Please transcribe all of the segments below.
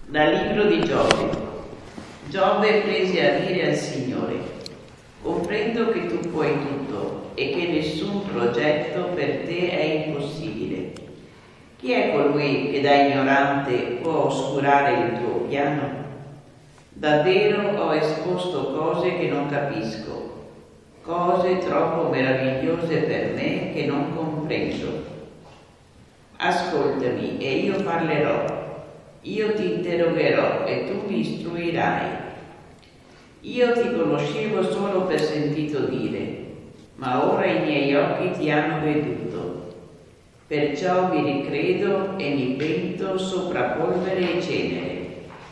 Dal libro di Giobbe. Giobbe prese a dire al Signore: comprendo che tu puoi tutto e che nessun progetto per te è impossibile. Chi è colui che da ignorante può oscurare il tuo piano? Davvero ho esposto cose che non capisco, cose troppo meravigliose per me che non comprendo. Ascoltami e io parlerò. Io ti interrogherò e tu mi istruirai. Io ti conoscevo solo per sentito dire, ma ora i miei occhi ti hanno veduto. Perciò vi ricredo e mi pento sopra polvere e cenere.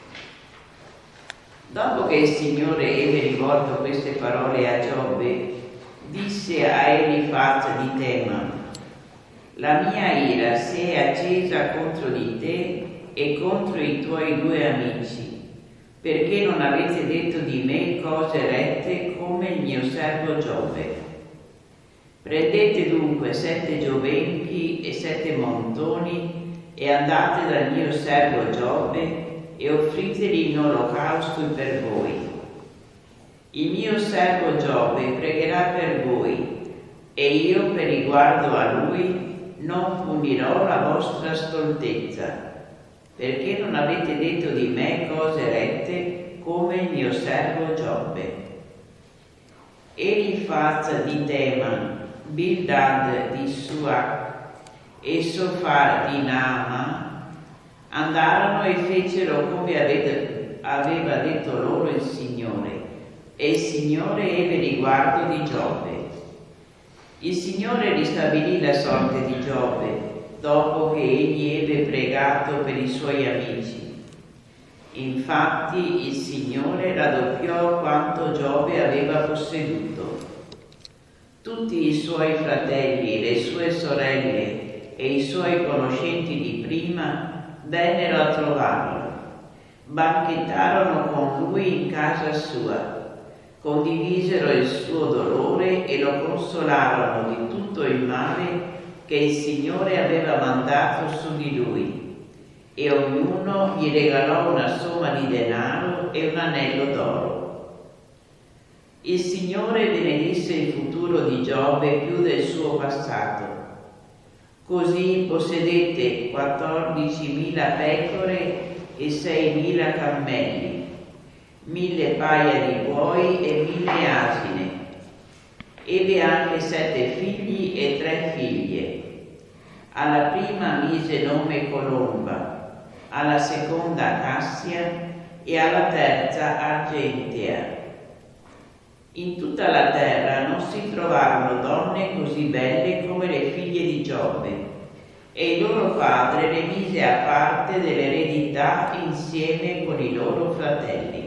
Dopo che il Signore ebbe rivolto queste parole a Giobbe, disse a Elifaz di Teman: la mia ira si è accesa contro di te e contro i tuoi due amici, perché non avete detto di me cose rette come il mio servo Giobbe. Prendete dunque 7 giovenchi e 7 montoni e andate dal mio servo Giobbe e offriteli in olocausto per voi. Il mio servo Giobbe pregherà per voi e io per riguardo a lui non punirò la vostra stoltezza, perché non avete detto di me cose rette come il mio servo Giobbe. Elifaz di Teman, Bildad di Suach e Sofar di Naama andarono e fecero come aveva detto loro il Signore, e il Signore ebbe riguardo di Giobbe. Il Signore ristabilì la sorte di Giobbe dopo che egli ebbe pregato per i suoi amici. Infatti il Signore raddoppiò quanto Giobbe aveva posseduto. Tutti i suoi fratelli, le sue sorelle e i suoi conoscenti di prima vennero a trovarlo, banchettarono con lui in casa sua, condivisero il suo dolore e lo consolarono di tutto il male che il Signore aveva mandato su di lui, e ognuno gli regalò una somma di denaro e un anello d'oro. Il Signore benedisse il futuro di Giobbe più del suo passato. Così possedette 14.000 pecore e 6.000 cammelli, 1.000 paia di buoi e 1.000 asine. Ebbe anche 7 figli e 3 figlie. Alla prima mise nome Colomba, alla seconda Cassia e alla terza Argentea. In tutta la terra non si trovarono donne così belle come le figlie di Giobbe, e il loro padre le mise a parte dell'eredità insieme con i loro fratelli.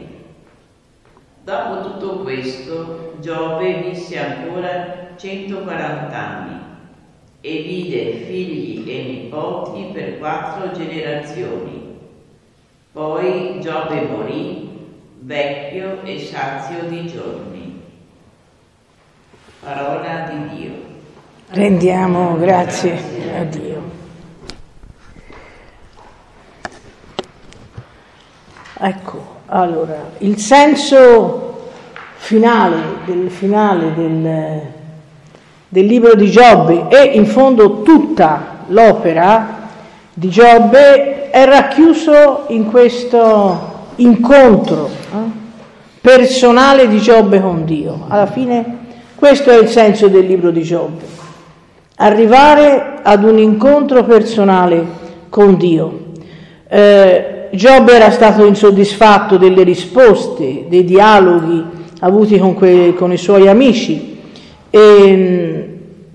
Dopo tutto questo, Giobbe visse ancora 140 anni e vide figli e nipoti per 4 generazioni. Poi Giobbe morì, vecchio e sazio di giorni. Parola di Dio. Rendiamo grazie a Dio. Ecco. Allora, il senso finale del libro di Giobbe e in fondo tutta l'opera di Giobbe è racchiuso in questo incontro personale di Giobbe con Dio. Alla fine questo è il senso del libro di Giobbe: arrivare ad un incontro personale con Dio. Giobbe era stato insoddisfatto delle risposte, dei dialoghi avuti con i suoi amici e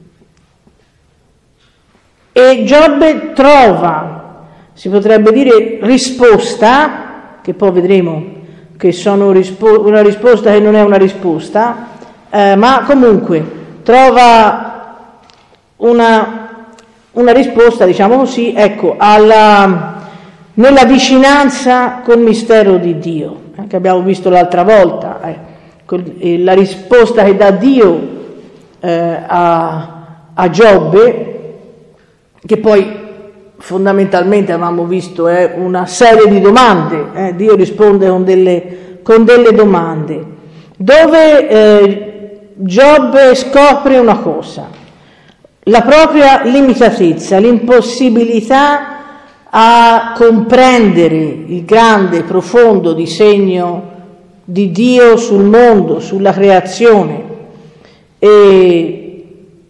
Giobbe trova, si potrebbe dire, risposta, che poi vedremo che sono una risposta che non è una risposta, ma comunque trova una risposta, diciamo così, ecco, nella vicinanza col mistero di Dio, che abbiamo visto l'altra volta, la risposta che dà Dio a Giobbe, che poi fondamentalmente avevamo visto una serie di domande, Dio risponde con delle domande, dove Giobbe scopre una cosa, la propria limitatezza, l'impossibilità a comprendere il grande, profondo disegno di Dio sul mondo, sulla creazione. E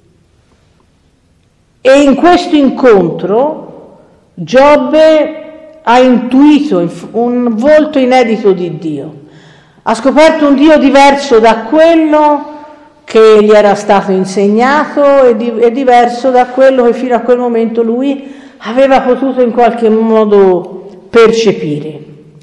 in questo incontro Giobbe ha intuito un volto inedito di Dio, ha scoperto un Dio diverso da quello che gli era stato insegnato e diverso da quello che fino a quel momento lui aveva potuto in qualche modo percepire.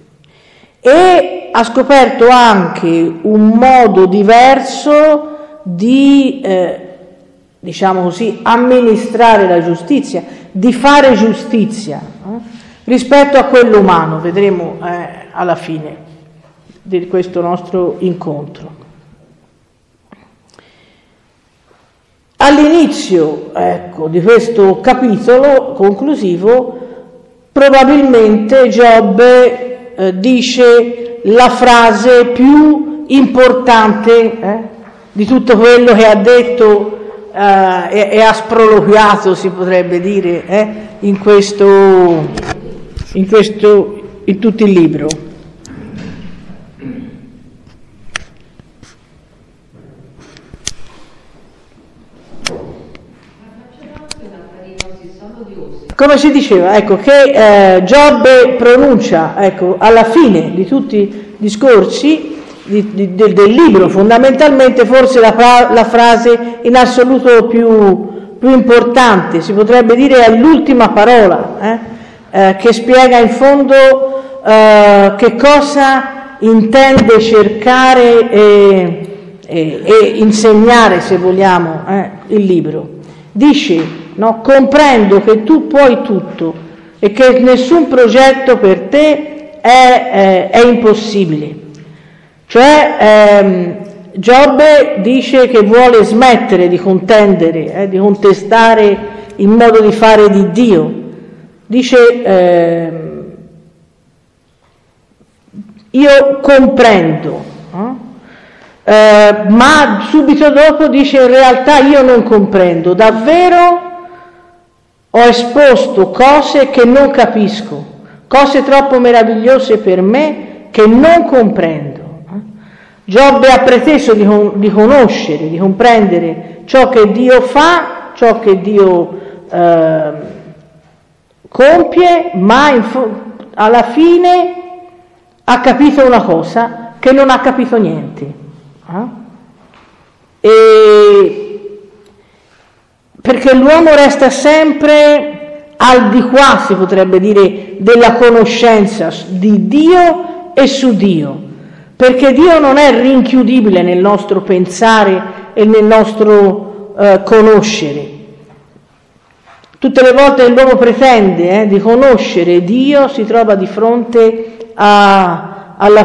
E ha scoperto anche un modo diverso di, diciamo così, amministrare la giustizia, di fare giustizia rispetto a quello umano. Vedremo alla fine di questo nostro incontro. All'inizio, di questo capitolo conclusivo, probabilmente Giobbe dice la frase più importante di tutto quello che ha detto e ha sproloquiato, si potrebbe dire, in tutto il libro. Come si diceva, che Giobbe pronuncia, alla fine di tutti i discorsi del libro, fondamentalmente forse la frase in assoluto più importante, si potrebbe dire è l'ultima parola, che spiega in fondo che cosa intende cercare e insegnare, se vogliamo, il libro. Dice: no, comprendo che tu puoi tutto e che nessun progetto per te è impossibile. Cioè Giobbe dice che vuole smettere di contendere, di contestare il modo di fare di Dio. Dice io comprendo, ma subito dopo dice in realtà io non comprendo, davvero ho esposto cose che non capisco, cose troppo meravigliose per me che non comprendo. Giobbe ha preteso di conoscere, di comprendere ciò che Dio fa, ciò che Dio compie, ma alla fine ha capito una cosa che non ha capito niente. Perché l'uomo resta sempre al di qua, si potrebbe dire, della conoscenza di Dio e su Dio, perché Dio non è rinchiudibile nel nostro pensare e nel nostro conoscere. Tutte le volte che l'uomo pretende di conoscere Dio si trova di fronte al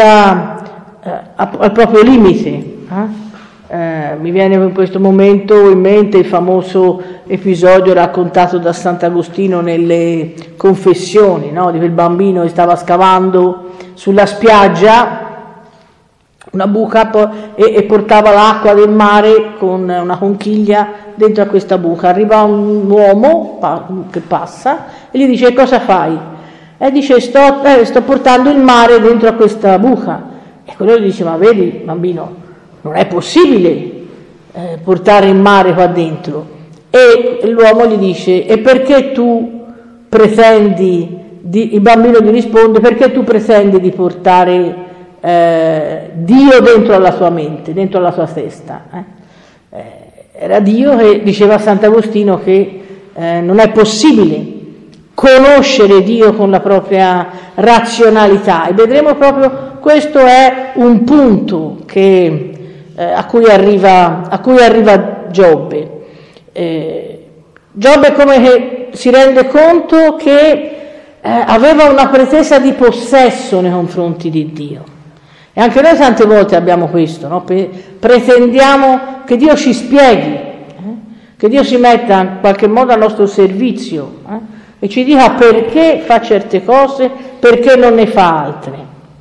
proprio limite. Mi viene in questo momento in mente il famoso episodio raccontato da Sant'Agostino nelle Confessioni, no? Di quel bambino che stava scavando sulla spiaggia una buca e portava l'acqua del mare con una conchiglia dentro a questa buca. Arriva un uomo che passa e gli dice: cosa fai? E dice: sto portando il mare dentro a questa buca. E quello gli dice: ma vedi bambino, non è possibile portare il mare qua dentro. E l'uomo gli dice: e perché tu pretendi il bambino gli risponde: perché tu pretendi di portare Dio dentro alla tua mente, dentro alla tua testa? Era Dio che diceva Sant'Agostino che non è possibile conoscere Dio con la propria razionalità, e vedremo proprio questo è un punto a cui arriva Giobbe. Giobbe come che si rende conto che aveva una pretesa di possesso nei confronti di Dio. E anche noi tante volte abbiamo questo, no? Pretendiamo che Dio ci spieghi, che Dio si metta in qualche modo al nostro servizio, e ci dica perché fa certe cose, perché non ne fa altre.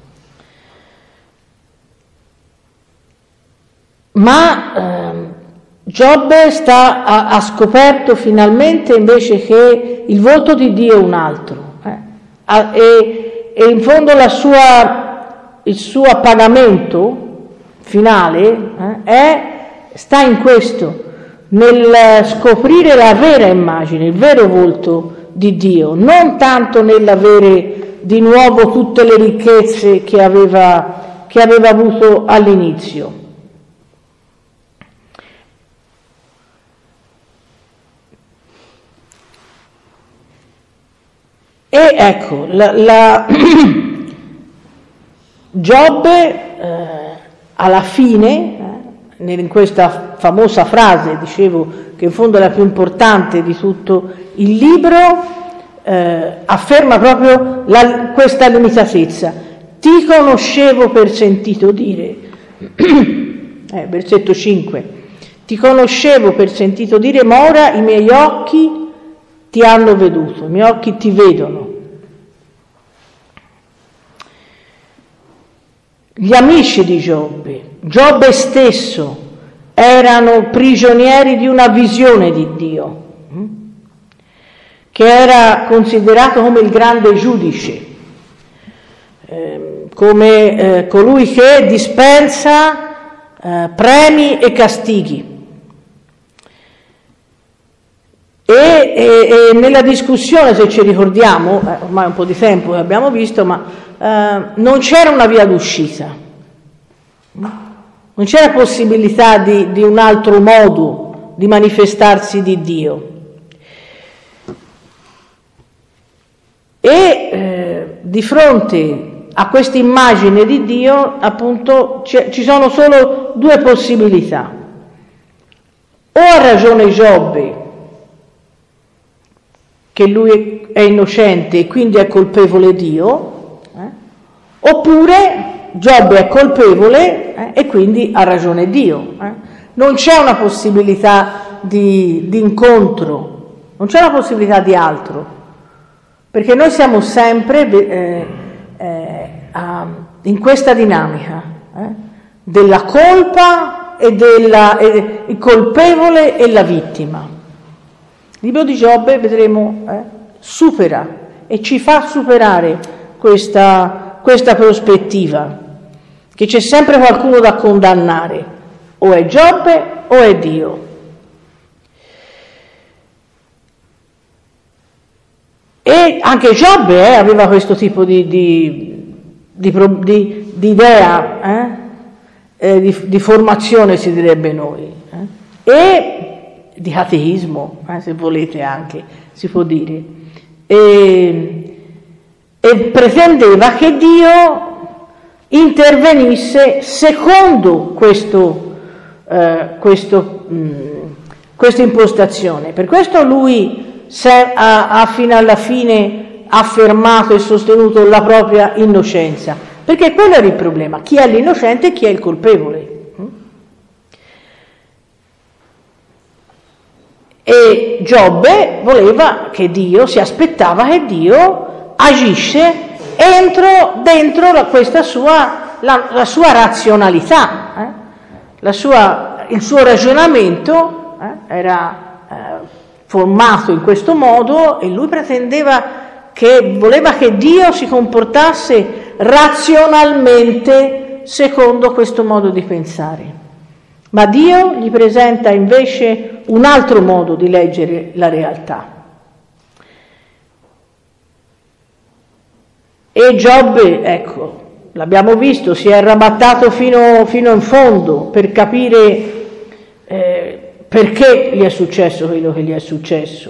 Ma Giobbe ha scoperto finalmente invece che il volto di Dio è un altro, e in fondo il suo appagamento finale sta in questo, nel scoprire la vera immagine, il vero volto di Dio, non tanto nell'avere di nuovo tutte le ricchezze che aveva avuto all'inizio. E ecco, Giobbe alla fine, in questa famosa frase, dicevo che in fondo è la più importante di tutto il libro, afferma proprio questa limitatezza. Ti conoscevo per sentito dire, versetto 5, ti conoscevo per sentito dire, ma ora i miei occhi ti hanno veduto, i miei occhi ti vedono. Gli amici di Giobbe stesso, erano prigionieri di una visione di Dio, che era considerato come il grande giudice, come colui che dispensa premi e castighi. E nella discussione, se ci ricordiamo, ormai un po' di tempo che abbiamo visto, ma non c'era una via d'uscita, non c'era possibilità di un altro modo di manifestarsi di Dio. E di fronte a questa immagine di Dio, appunto, ci sono solo due possibilità. O ha ragione Giobbe, che lui è innocente e quindi è colpevole Dio, oppure Giobbe è colpevole e quindi ha ragione Dio. Non c'è una possibilità di incontro, non c'è una possibilità di altro, perché noi siamo sempre in questa dinamica della colpa e il colpevole e la vittima. Il libro di Giobbe, vedremo, supera e ci fa superare questa prospettiva, che c'è sempre qualcuno da condannare, o è Giobbe o è Dio. E anche Giobbe aveva questo tipo di idea, di formazione, si direbbe noi, e di ateismo, se volete anche, si può dire, e pretendeva che Dio intervenisse secondo questa impostazione. Per questo lui ha fino alla fine affermato e sostenuto la propria innocenza, perché quello era il problema: chi è l'innocente e chi è il colpevole. E Giobbe voleva che Dio, si aspettava che Dio agisse dentro questa la sua razionalità, il suo ragionamento era formato in questo modo, e lui voleva che Dio si comportasse razionalmente secondo questo modo di pensare. Ma Dio gli presenta invece un altro modo di leggere la realtà. E Giobbe, ecco, l'abbiamo visto, si è arrabattato fino in fondo per capire perché gli è successo quello che gli è successo.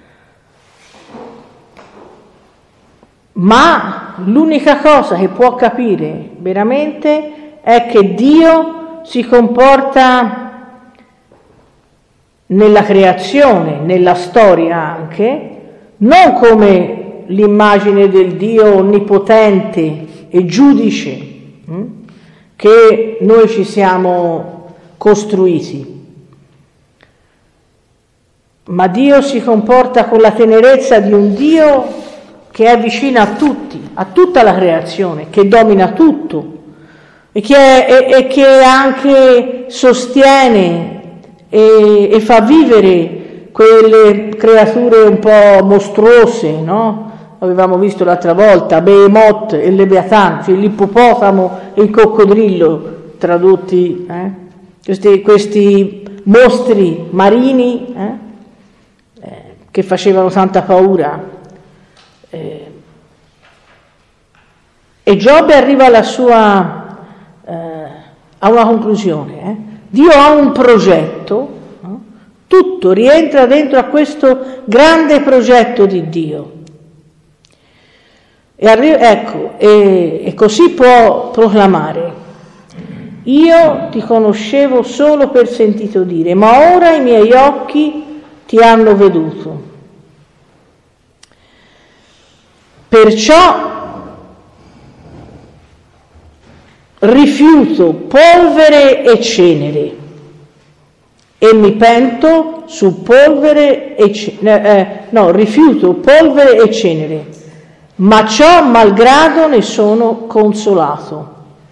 Ma l'unica cosa che può capire veramente è che Dio si comporta nella creazione, nella storia anche, non come l'immagine del Dio onnipotente e giudice che noi ci siamo costruiti, ma Dio si comporta con la tenerezza di un Dio che è vicino a tutti, a tutta la creazione, che domina tutto e che anche sostiene e fa vivere quelle creature un po' mostruose, no? Avevamo visto l'altra volta Behemoth e Leviathan, cioè l'ippopotamo e il coccodrillo tradotti, questi mostri marini che facevano tanta paura. E Giobbe arriva a una conclusione. Dio ha un progetto, no? Tutto rientra dentro a questo grande progetto di Dio. E così può proclamare: io ti conoscevo solo per sentito dire, ma ora i miei occhi ti hanno veduto. Perciò rifiuto polvere e cenere e mi pento su polvere e cenere. Rifiuto polvere e cenere, ma ciò malgrado ne sono consolato.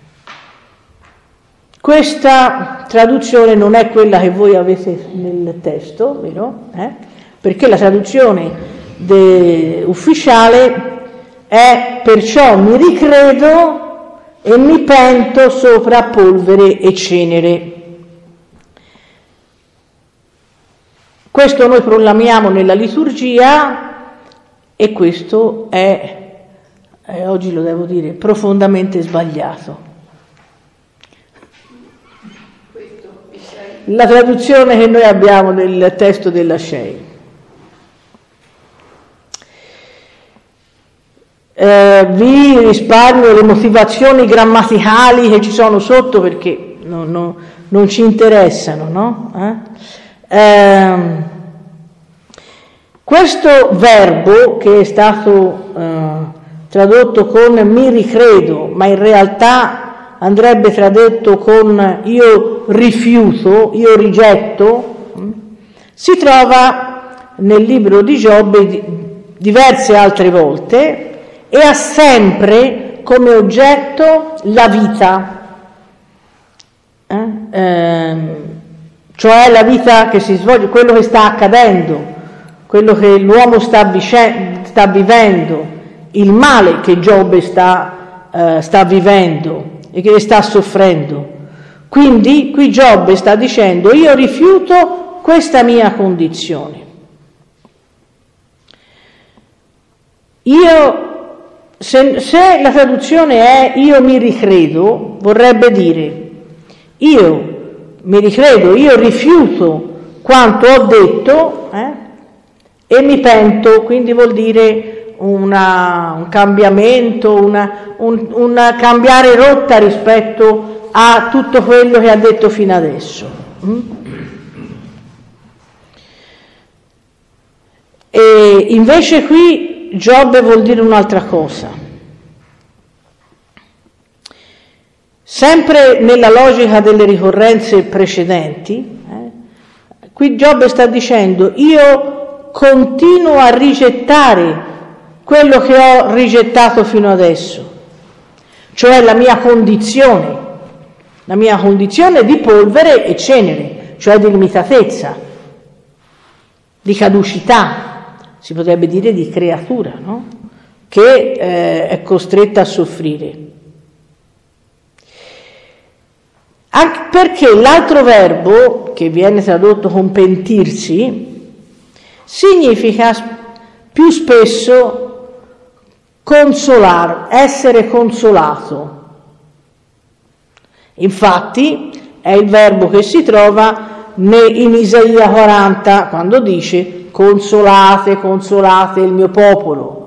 Questa traduzione non è quella che voi avete nel testo, vero? Perché la traduzione ufficiale è: perciò mi ricredo e mi pento sopra polvere e cenere. Questo noi proclamiamo nella liturgia e questo è, oggi lo devo dire, profondamente sbagliato. La traduzione che noi abbiamo nel testo della Shei. Vi risparmio le motivazioni grammaticali che ci sono sotto perché non ci interessano, no? Questo verbo che è stato tradotto con mi ricredo, ma in realtà andrebbe tradotto con io rifiuto, io rigetto, si trova nel libro di Giobbe diverse altre volte e ha sempre come oggetto la vita, cioè la vita che si svolge, quello che sta accadendo, quello che l'uomo sta vivendo, il male che Giobbe sta vivendo e che sta soffrendo. Quindi qui Giobbe sta dicendo: io rifiuto questa mia condizione. Se la traduzione è io mi ricredo, vorrebbe dire io mi ricredo, io rifiuto quanto ho detto e mi pento, quindi vuol dire un cambiamento, un cambiare rotta rispetto a tutto quello che ha detto fino adesso. E invece qui Giobbe vuol dire un'altra cosa. Sempre nella logica delle ricorrenze precedenti, qui Giobbe sta dicendo: io continuo a rigettare quello che ho rigettato fino adesso, cioè la mia condizione di polvere e cenere, cioè di limitatezza, di caducità, si potrebbe dire di creatura, no? Che è costretta a soffrire. Anche perché l'altro verbo, che viene tradotto con pentirsi, significa più spesso consolare, essere consolato. Infatti è il verbo che si trova in Isaia 40, quando dice: consolate, consolate il mio popolo.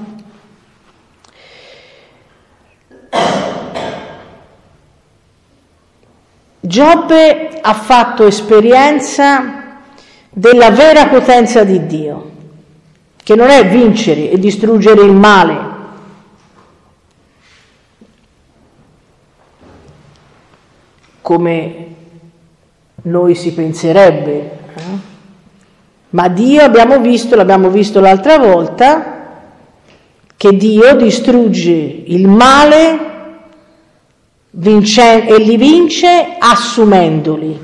Giobbe ha fatto esperienza della vera potenza di Dio, che non è vincere e distruggere il male, come noi si penserebbe, Ma Dio, l'abbiamo visto l'altra volta, che Dio distrugge il male e li vince assumendoli.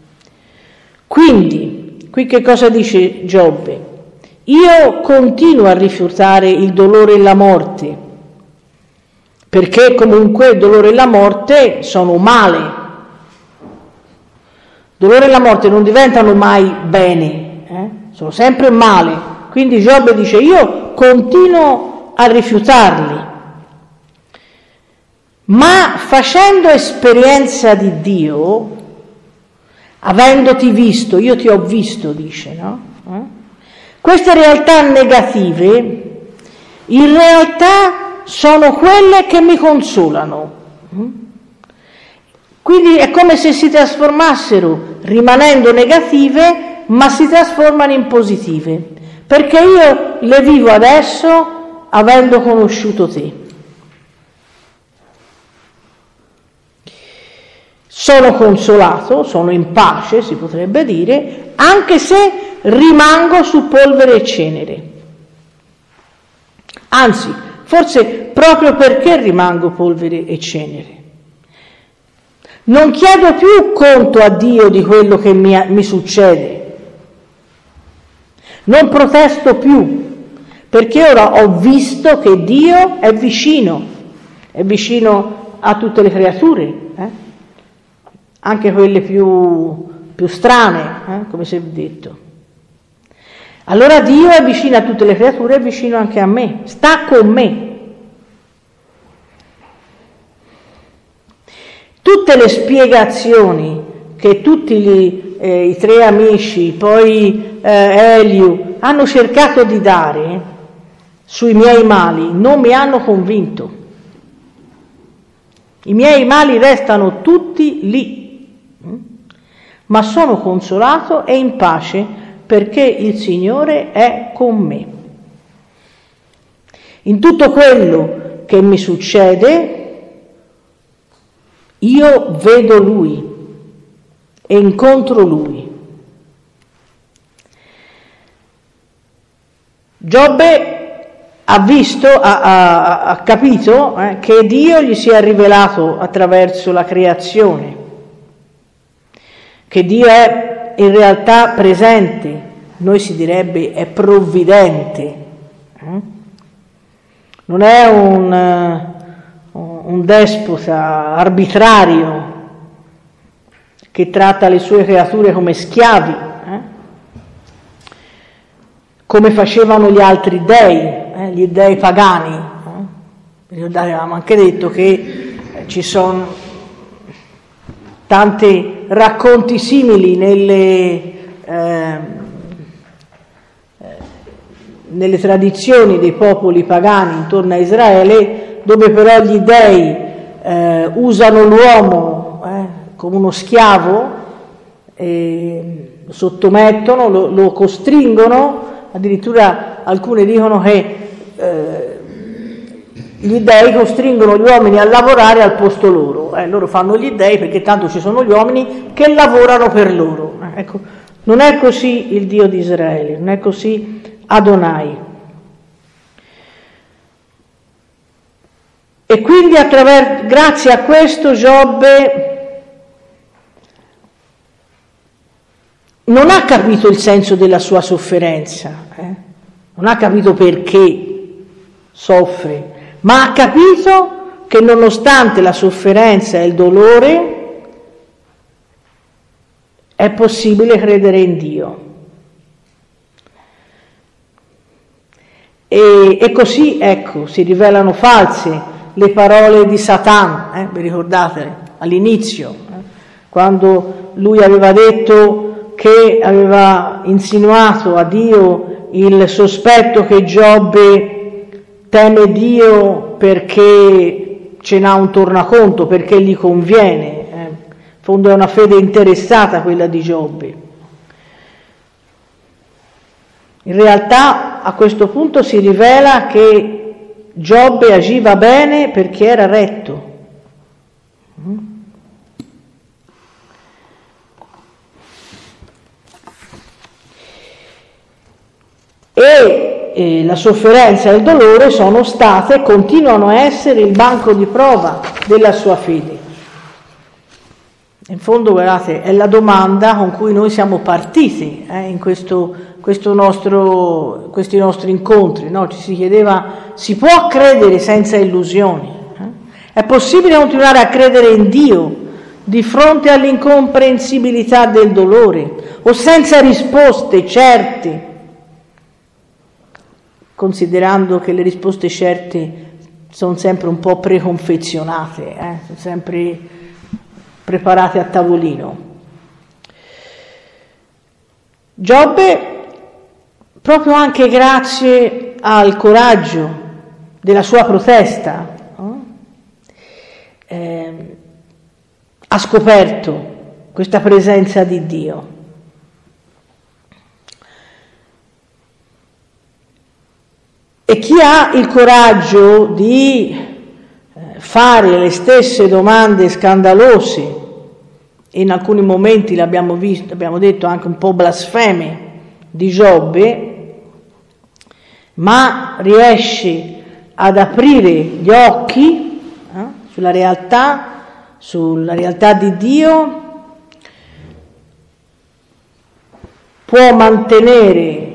Quindi, qui che cosa dice Giobbe? Io continuo a rifiutare il dolore e la morte, perché comunque il dolore e la morte sono male. Il dolore e la morte non diventano mai bene, sono sempre male. Quindi Giobbe dice: io continuo a rifiutarli, ma facendo esperienza di Dio, avendoti visto, io ti ho visto, dice, no? Queste realtà negative in realtà sono quelle che mi consolano. Quindi è come se si trasformassero, rimanendo negative, ma si trasformano in positive, perché io le vivo adesso avendo conosciuto te. Sono consolato, sono in pace, si potrebbe dire, anche se rimango su polvere e cenere. Anzi, forse proprio perché rimango polvere e cenere. Non chiedo più conto a Dio di quello che mi succede. Non protesto più, perché ora ho visto che Dio è vicino a tutte le creature, anche quelle più strane, come si è detto. Allora Dio è vicino a tutte le creature, è vicino anche a me, sta con me. Tutte le spiegazioni che tutti i tre amici, poi Eliu, hanno cercato di dare sui miei mali non mi hanno convinto. I miei mali restano tutti lì, ma sono consolato e in pace perché il Signore è con me. In tutto quello che mi succede, io vedo Lui e incontro Lui. Giobbe ha visto, ha capito che Dio gli si è rivelato attraverso la creazione, che Dio è in realtà presente, noi si direbbe è provvidente, non è un despota arbitrario che tratta le sue creature come schiavi, come facevano gli altri dei, gli dei pagani. Avevamo anche detto che ci sono tanti racconti simili nelle tradizioni dei popoli pagani intorno a Israele, dove però gli dei usano l'uomo come uno schiavo, lo sottomettono, lo costringono. Addirittura alcuni dicono che gli dei costringono gli uomini a lavorare al posto loro. Loro fanno gli dei perché tanto ci sono gli uomini che lavorano per loro. Ecco, non è così il Dio di Israele, non è così Adonai. E quindi grazie a questo Giobbe non ha capito il senso della sua sofferenza, non ha capito perché soffre, ma ha capito che nonostante la sofferenza e il dolore è possibile credere in Dio. E così, ecco, si rivelano false le parole di Satan, vi ricordate all'inizio, quando lui aveva detto che aveva insinuato a Dio il sospetto che Giobbe teme Dio perché ce n'ha un tornaconto, perché gli conviene. In fondo è una fede interessata quella di Giobbe. In realtà a questo punto si rivela che Giobbe agiva bene perché era retto. e la sofferenza e il dolore sono state e continuano a essere il banco di prova della sua fede. In fondo, guardate, è la domanda con cui noi siamo partiti in questi nostri incontri, no? Ci si chiedeva: si può credere senza illusioni? È possibile continuare a credere in Dio di fronte all'incomprensibilità del dolore o senza risposte certe, considerando che le risposte certe sono sempre un po' preconfezionate, sono sempre preparate a tavolino. Giobbe, proprio anche grazie al coraggio della sua protesta, ha scoperto questa presenza di Dio. E chi ha il coraggio di fare le stesse domande scandalose, e in alcuni momenti l'abbiamo visto, abbiamo detto anche un po' blasfeme, di Giobbe, ma riesce ad aprire gli occhi sulla realtà di Dio, può mantenere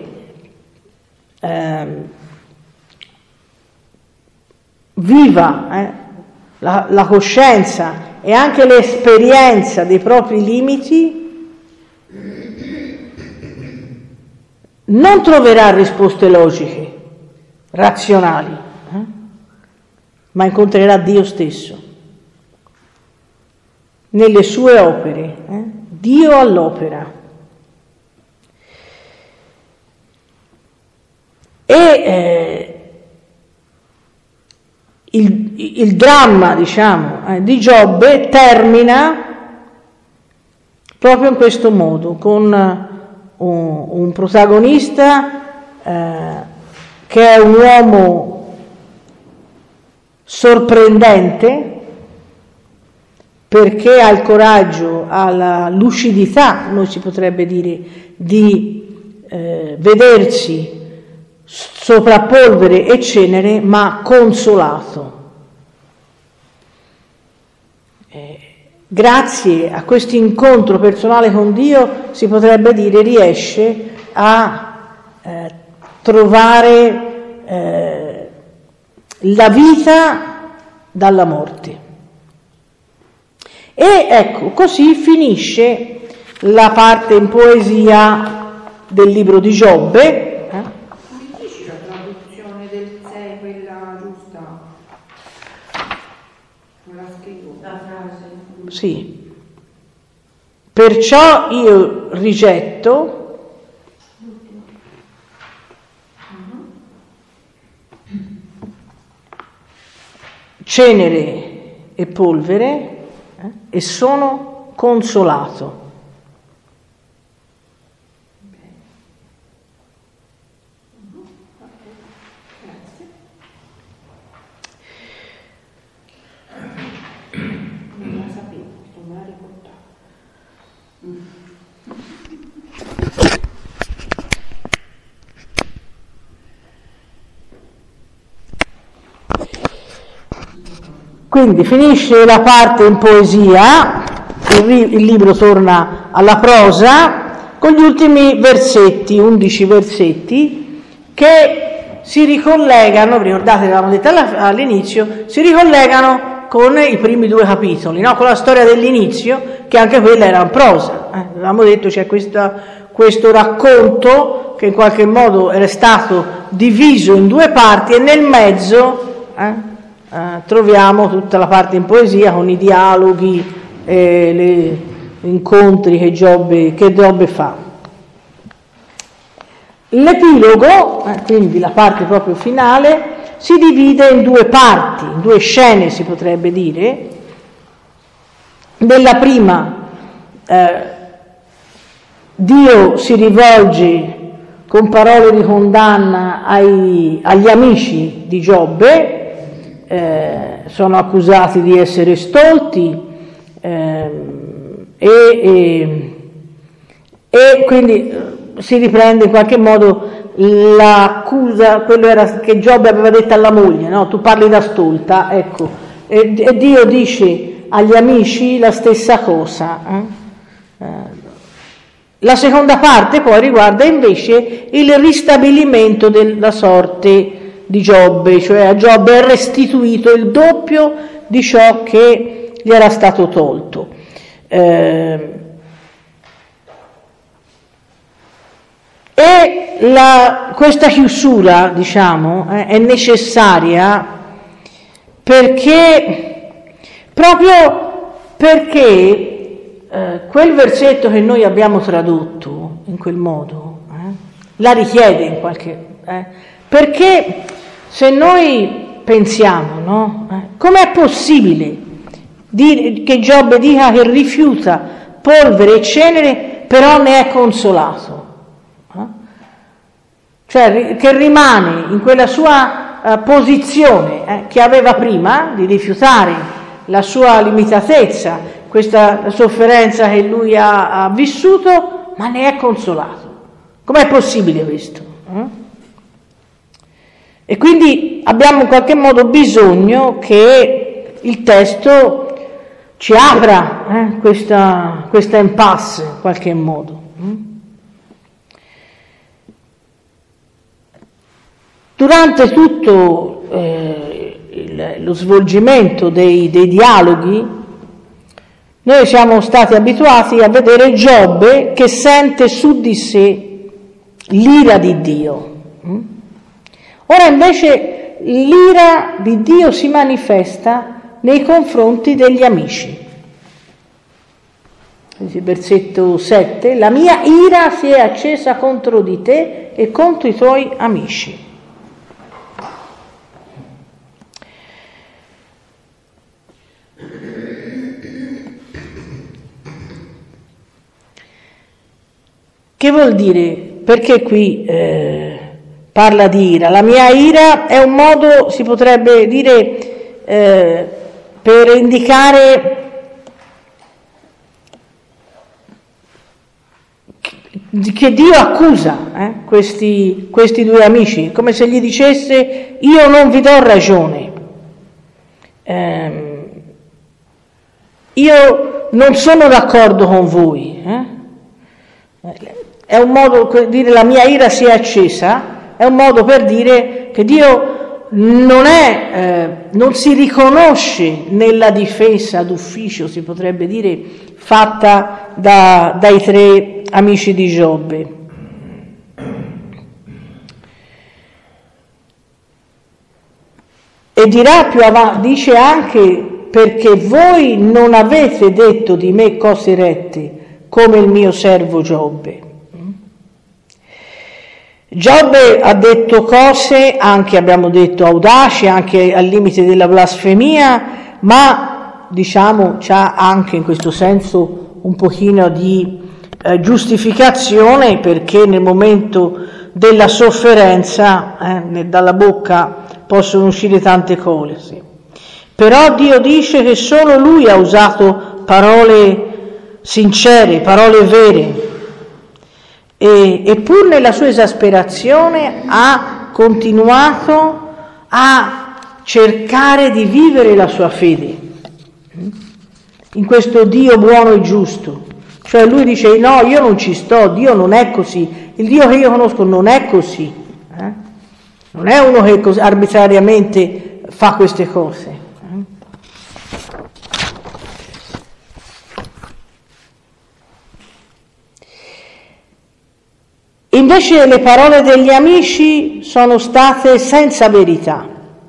viva la coscienza e anche l'esperienza dei propri limiti, non troverà risposte logiche, razionali, ma incontrerà Dio stesso nelle sue opere, Dio all'opera. E il dramma, diciamo, di Giobbe termina proprio in questo modo, con un protagonista che è un uomo sorprendente, perché ha il coraggio, ha la lucidità, noi si potrebbe dire, di vedersi sopra polvere e cenere, ma consolato. Grazie a questo incontro personale con Dio, si potrebbe dire, riesce a trovare la vita dalla morte. E ecco, così finisce la parte in poesia del libro di Giobbe. Sì, perciò io rigetto cenere e polvere e sono consolato. Quindi finisce la parte in poesia, il libro torna alla prosa, con gli ultimi versetti, 11 versetti, che si ricollegano, ricordate, avevamo detto all'inizio, si ricollegano con i primi due capitoli, no? Con la storia dell'inizio, che anche quella era in prosa. Avevamo detto c'è questo racconto che in qualche modo era stato diviso in due parti e nel mezzo troviamo tutta la parte in poesia con i dialoghi e gli incontri che Giobbe fa. L'epilogo, quindi la parte proprio finale, si divide in due parti, in due scene si potrebbe dire. Nella prima Dio si rivolge con parole di condanna agli amici di Giobbe, sono accusati di essere stolti e quindi si riprende in qualche modo l'accusa, quello era che Giobbe aveva detto alla moglie, no? Tu parli da stolta, ecco, e Dio dice agli amici la stessa cosa. La seconda parte poi riguarda invece il ristabilimento della sorte di Giobbe, cioè a Giobbe è restituito il doppio di ciò che gli era stato tolto. Questa chiusura, diciamo, è necessaria proprio perché quel versetto che noi abbiamo tradotto in quel modo la richiede in qualche... perché se noi pensiamo, no? Com'è possibile che Giobbe dica che rifiuta polvere e cenere, però ne è consolato? Cioè che rimane in quella sua posizione che aveva prima di rifiutare la sua limitatezza, questa sofferenza che lui ha vissuto, ma ne è consolato. Com'è possibile questo? E quindi abbiamo in qualche modo bisogno che il testo ci apra questa impasse in qualche modo. Durante tutto lo svolgimento dei dialoghi, noi siamo stati abituati a vedere Giobbe che sente su di sé l'ira di Dio. Ora invece l'ira di Dio si manifesta nei confronti degli amici. Versetto 7, la mia ira si è accesa contro di te e contro i tuoi amici. Che vuol dire? Perché qui parla di ira? La mia ira è un modo, si potrebbe dire, per indicare che Dio accusa questi due amici, come se gli dicesse: io non vi do ragione, io non sono d'accordo con voi. È un modo per dire la mia ira si è accesa, è un modo per dire che Dio non si riconosce nella difesa d'ufficio, si potrebbe dire, fatta dai tre amici di Giobbe. E dirà più avanti, dice anche: perché voi non avete detto di me cose rette come il mio servo Giobbe. Giobbe ha detto cose, anche abbiamo detto audaci, anche al limite della blasfemia, ma diciamo c'ha anche in questo senso un pochino di giustificazione, perché nel momento della sofferenza dalla bocca possono uscire tante cose. Però Dio dice che solo Lui ha usato parole sincere, parole vere, e pur nella sua esasperazione ha continuato a cercare di vivere la sua fede in questo Dio buono e giusto. Cioè lui dice: no, io non ci sto, Dio non è così, il Dio che io conosco non è così, non è uno che arbitrariamente fa queste cose. Invece le parole degli amici sono state senza verità,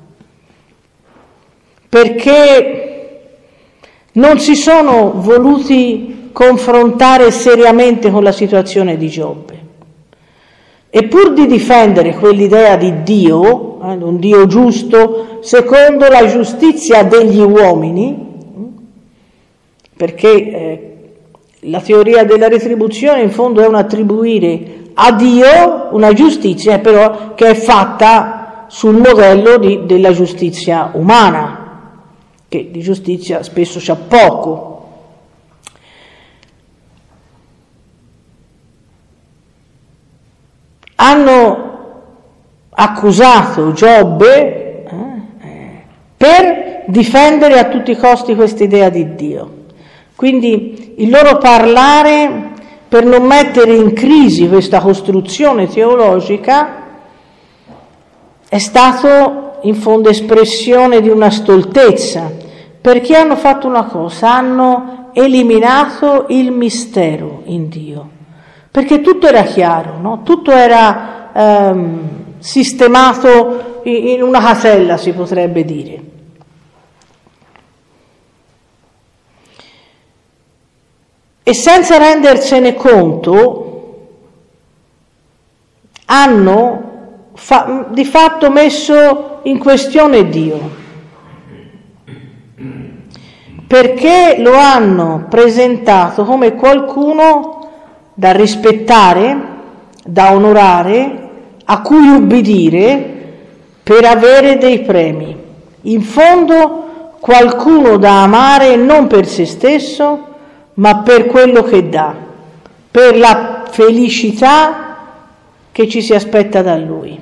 perché non si sono voluti confrontare seriamente con la situazione di Giobbe. E pur di difendere quell'idea di Dio, un Dio giusto, secondo la giustizia degli uomini, perché la teoria della retribuzione in fondo è un attribuire a Dio una giustizia però che è fatta sul modello della giustizia umana, che di giustizia spesso c'ha poco. Hanno accusato Giobbe per difendere a tutti i costi questa idea di Dio. Quindi il loro parlare, per non mettere in crisi questa costruzione teologica, è stato in fondo espressione di una stoltezza, perché hanno fatto una cosa, hanno eliminato il mistero in Dio, perché tutto era chiaro, no? Tutto era sistemato in una casella, si potrebbe dire. E senza rendersene conto hanno di fatto messo in questione Dio, perché lo hanno presentato come qualcuno da rispettare, da onorare, a cui ubbidire per avere dei premi. In fondo qualcuno da amare non per se stesso, ma per quello che dà, per la felicità che ci si aspetta da Lui.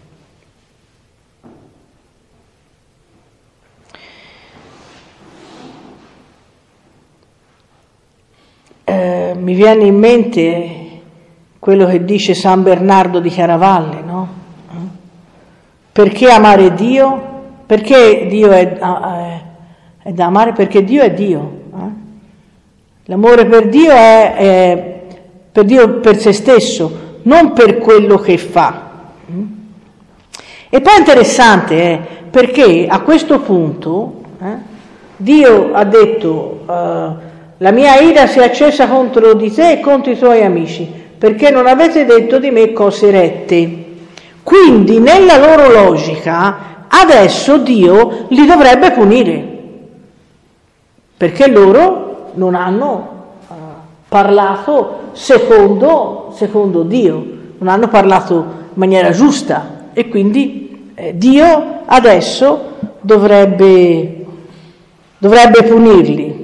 Mi viene in mente quello che dice San Bernardo di Chiaravalle, no? Perché amare Dio? Perché Dio è da amare? Perché Dio è Dio. L'amore per Dio è per Dio per se stesso, non per quello che fa. E poi è interessante perché a questo punto Dio ha detto la mia ira si è accesa contro di te e contro i tuoi amici, perché non avete detto di me cose rette. Quindi nella loro logica adesso Dio li dovrebbe punire, perché loro non hanno parlato secondo Dio, non hanno parlato in maniera giusta, e quindi Dio adesso dovrebbe punirli.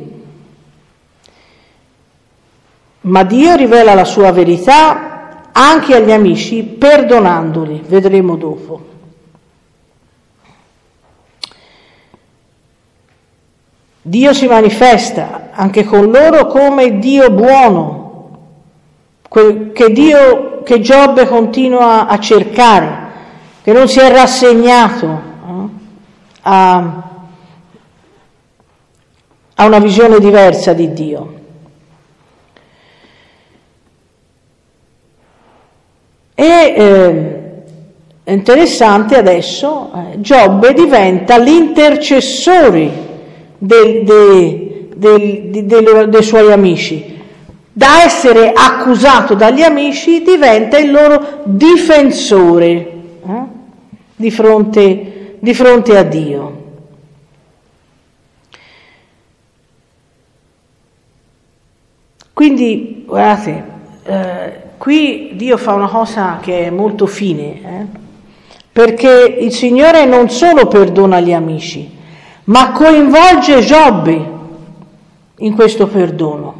Ma Dio rivela la sua verità anche agli amici, perdonandoli, vedremo dopo. Dio si manifesta anche con loro come Dio buono, che Giobbe continua a cercare, che non si è rassegnato a una visione diversa di Dio. E è interessante adesso, Giobbe diventa l'intercessore dei suoi amici. Da essere accusato dagli amici diventa il loro difensore di fronte a Dio. Quindi, guardate, qui Dio fa una cosa che è molto fine, perché il Signore non solo perdona gli amici, ma coinvolge Giobbe in questo perdono,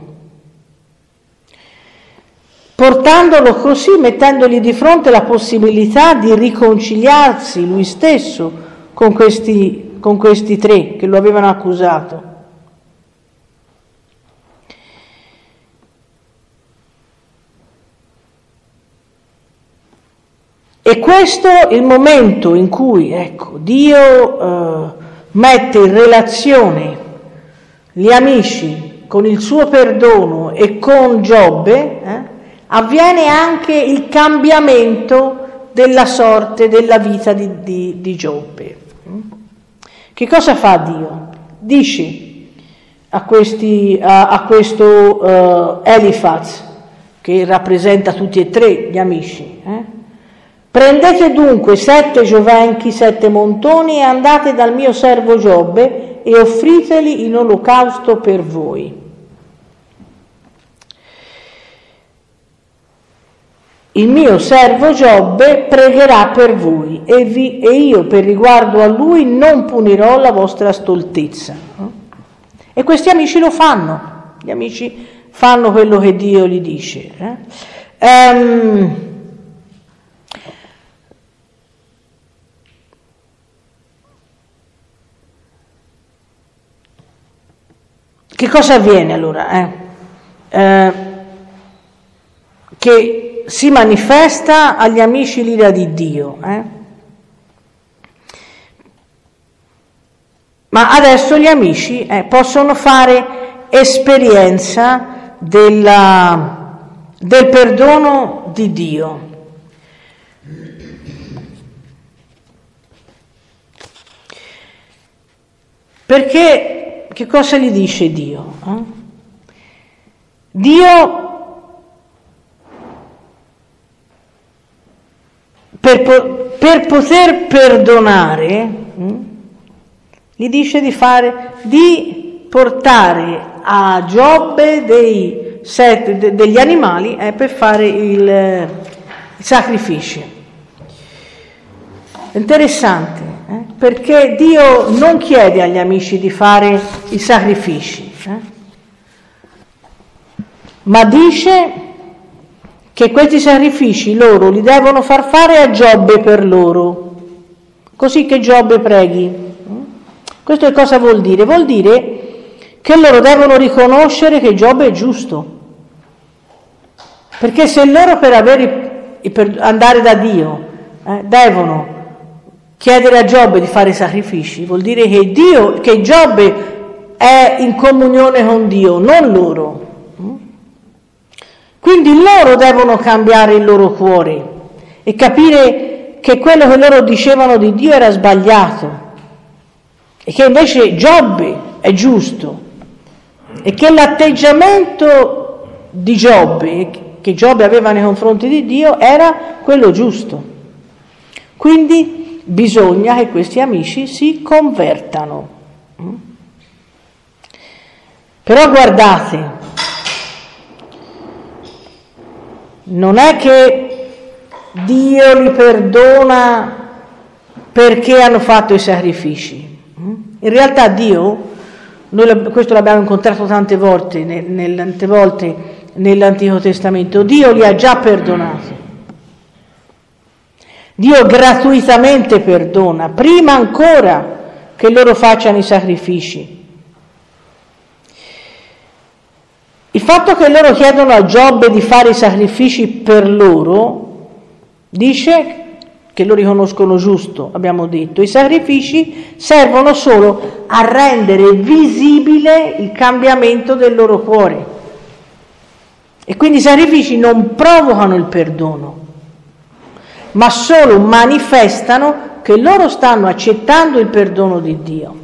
portandolo così, mettendogli di fronte la possibilità di riconciliarsi lui stesso con questi tre che lo avevano accusato. E questo è il momento in cui, Dio mette in relazione gli amici con il suo perdono e con Giobbe, avviene anche il cambiamento della sorte, della vita di Giobbe. Che cosa fa Dio? Dice a questo Elifaz, che rappresenta tutti e tre gli amici, prendete dunque 7 giovenchi, 7 montoni e andate dal mio servo Giobbe e offriteli in olocausto per voi. Il mio servo Giobbe pregherà per voi e io per riguardo a lui non punirò la vostra stoltezza. E questi amici lo fanno, gli amici fanno quello che Dio gli dice. Che cosa avviene allora? Che si manifesta agli amici l'ira di Dio. Ma adesso gli amici possono fare esperienza del perdono di Dio. Perché che cosa gli dice Dio? Dio per poter perdonare gli dice di portare a Giobbe degli animali per fare i sacrifici. Interessante, perché Dio non chiede agli amici di fare i sacrifici, ma dice che questi sacrifici loro li devono far fare a Giobbe per loro, così che Giobbe preghi. Questo che cosa vuol dire? Vuol dire che loro devono riconoscere che Giobbe è giusto, perché se loro per andare da Dio devono chiedere a Giobbe di fare sacrifici, vuol dire che Giobbe è in comunione con Dio, non loro. Quindi loro devono cambiare il loro cuore e capire che quello che loro dicevano di Dio era sbagliato e che invece Giobbe è giusto e che l'atteggiamento di Giobbe, che Giobbe aveva nei confronti di Dio, era quello giusto. Quindi bisogna che questi amici si convertano. Però guardate, non è che Dio li perdona perché hanno fatto i sacrifici. In realtà Dio, questo l'abbiamo incontrato tante volte nell'Antico Testamento, Dio li ha già perdonati. Dio gratuitamente perdona, prima ancora che loro facciano i sacrifici. Il fatto che loro chiedono a Giobbe di fare i sacrifici per loro dice che lo riconoscono giusto, abbiamo detto. I sacrifici servono solo a rendere visibile il cambiamento del loro cuore. E quindi i sacrifici non provocano il perdono, ma solo manifestano che loro stanno accettando il perdono di Dio.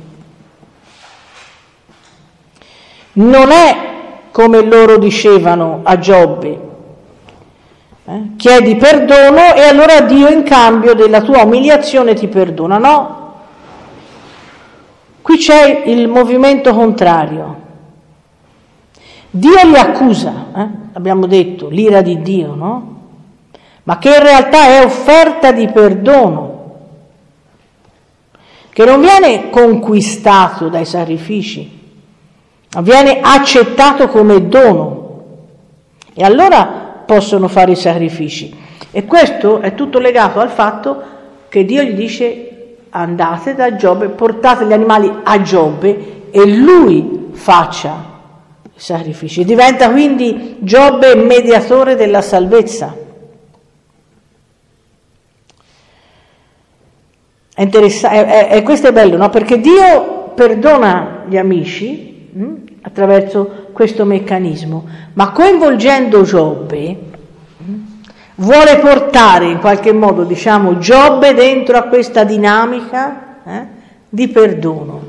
Non è come loro dicevano a Giobbe, chiedi perdono e allora Dio in cambio della tua umiliazione ti perdona. No, qui c'è il movimento contrario. Dio li accusa, abbiamo detto, l'ira di Dio, no? Ma che in realtà è offerta di perdono, che non viene conquistato dai sacrifici, ma viene accettato come dono. E allora possono fare i sacrifici. E questo è tutto legato al fatto che Dio gli dice: andate da Giobbe, portate gli animali a Giobbe e lui faccia i sacrifici. Diventa quindi Giobbe mediatore della salvezza. È interessante, questo è bello, no? Perché Dio perdona gli amici attraverso questo meccanismo, ma coinvolgendo Giobbe vuole portare in qualche modo, Giobbe dentro a questa dinamica di perdono,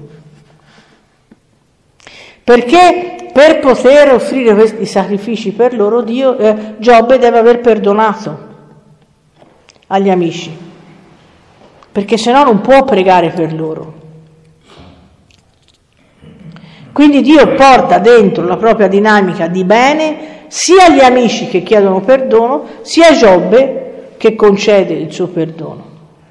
perché per poter offrire questi sacrifici per loro Giobbe deve aver perdonato agli amici, perché sennò non può pregare per loro. Quindi Dio porta dentro la propria dinamica di bene sia gli amici che chiedono perdono, sia Giobbe che concede il suo perdono.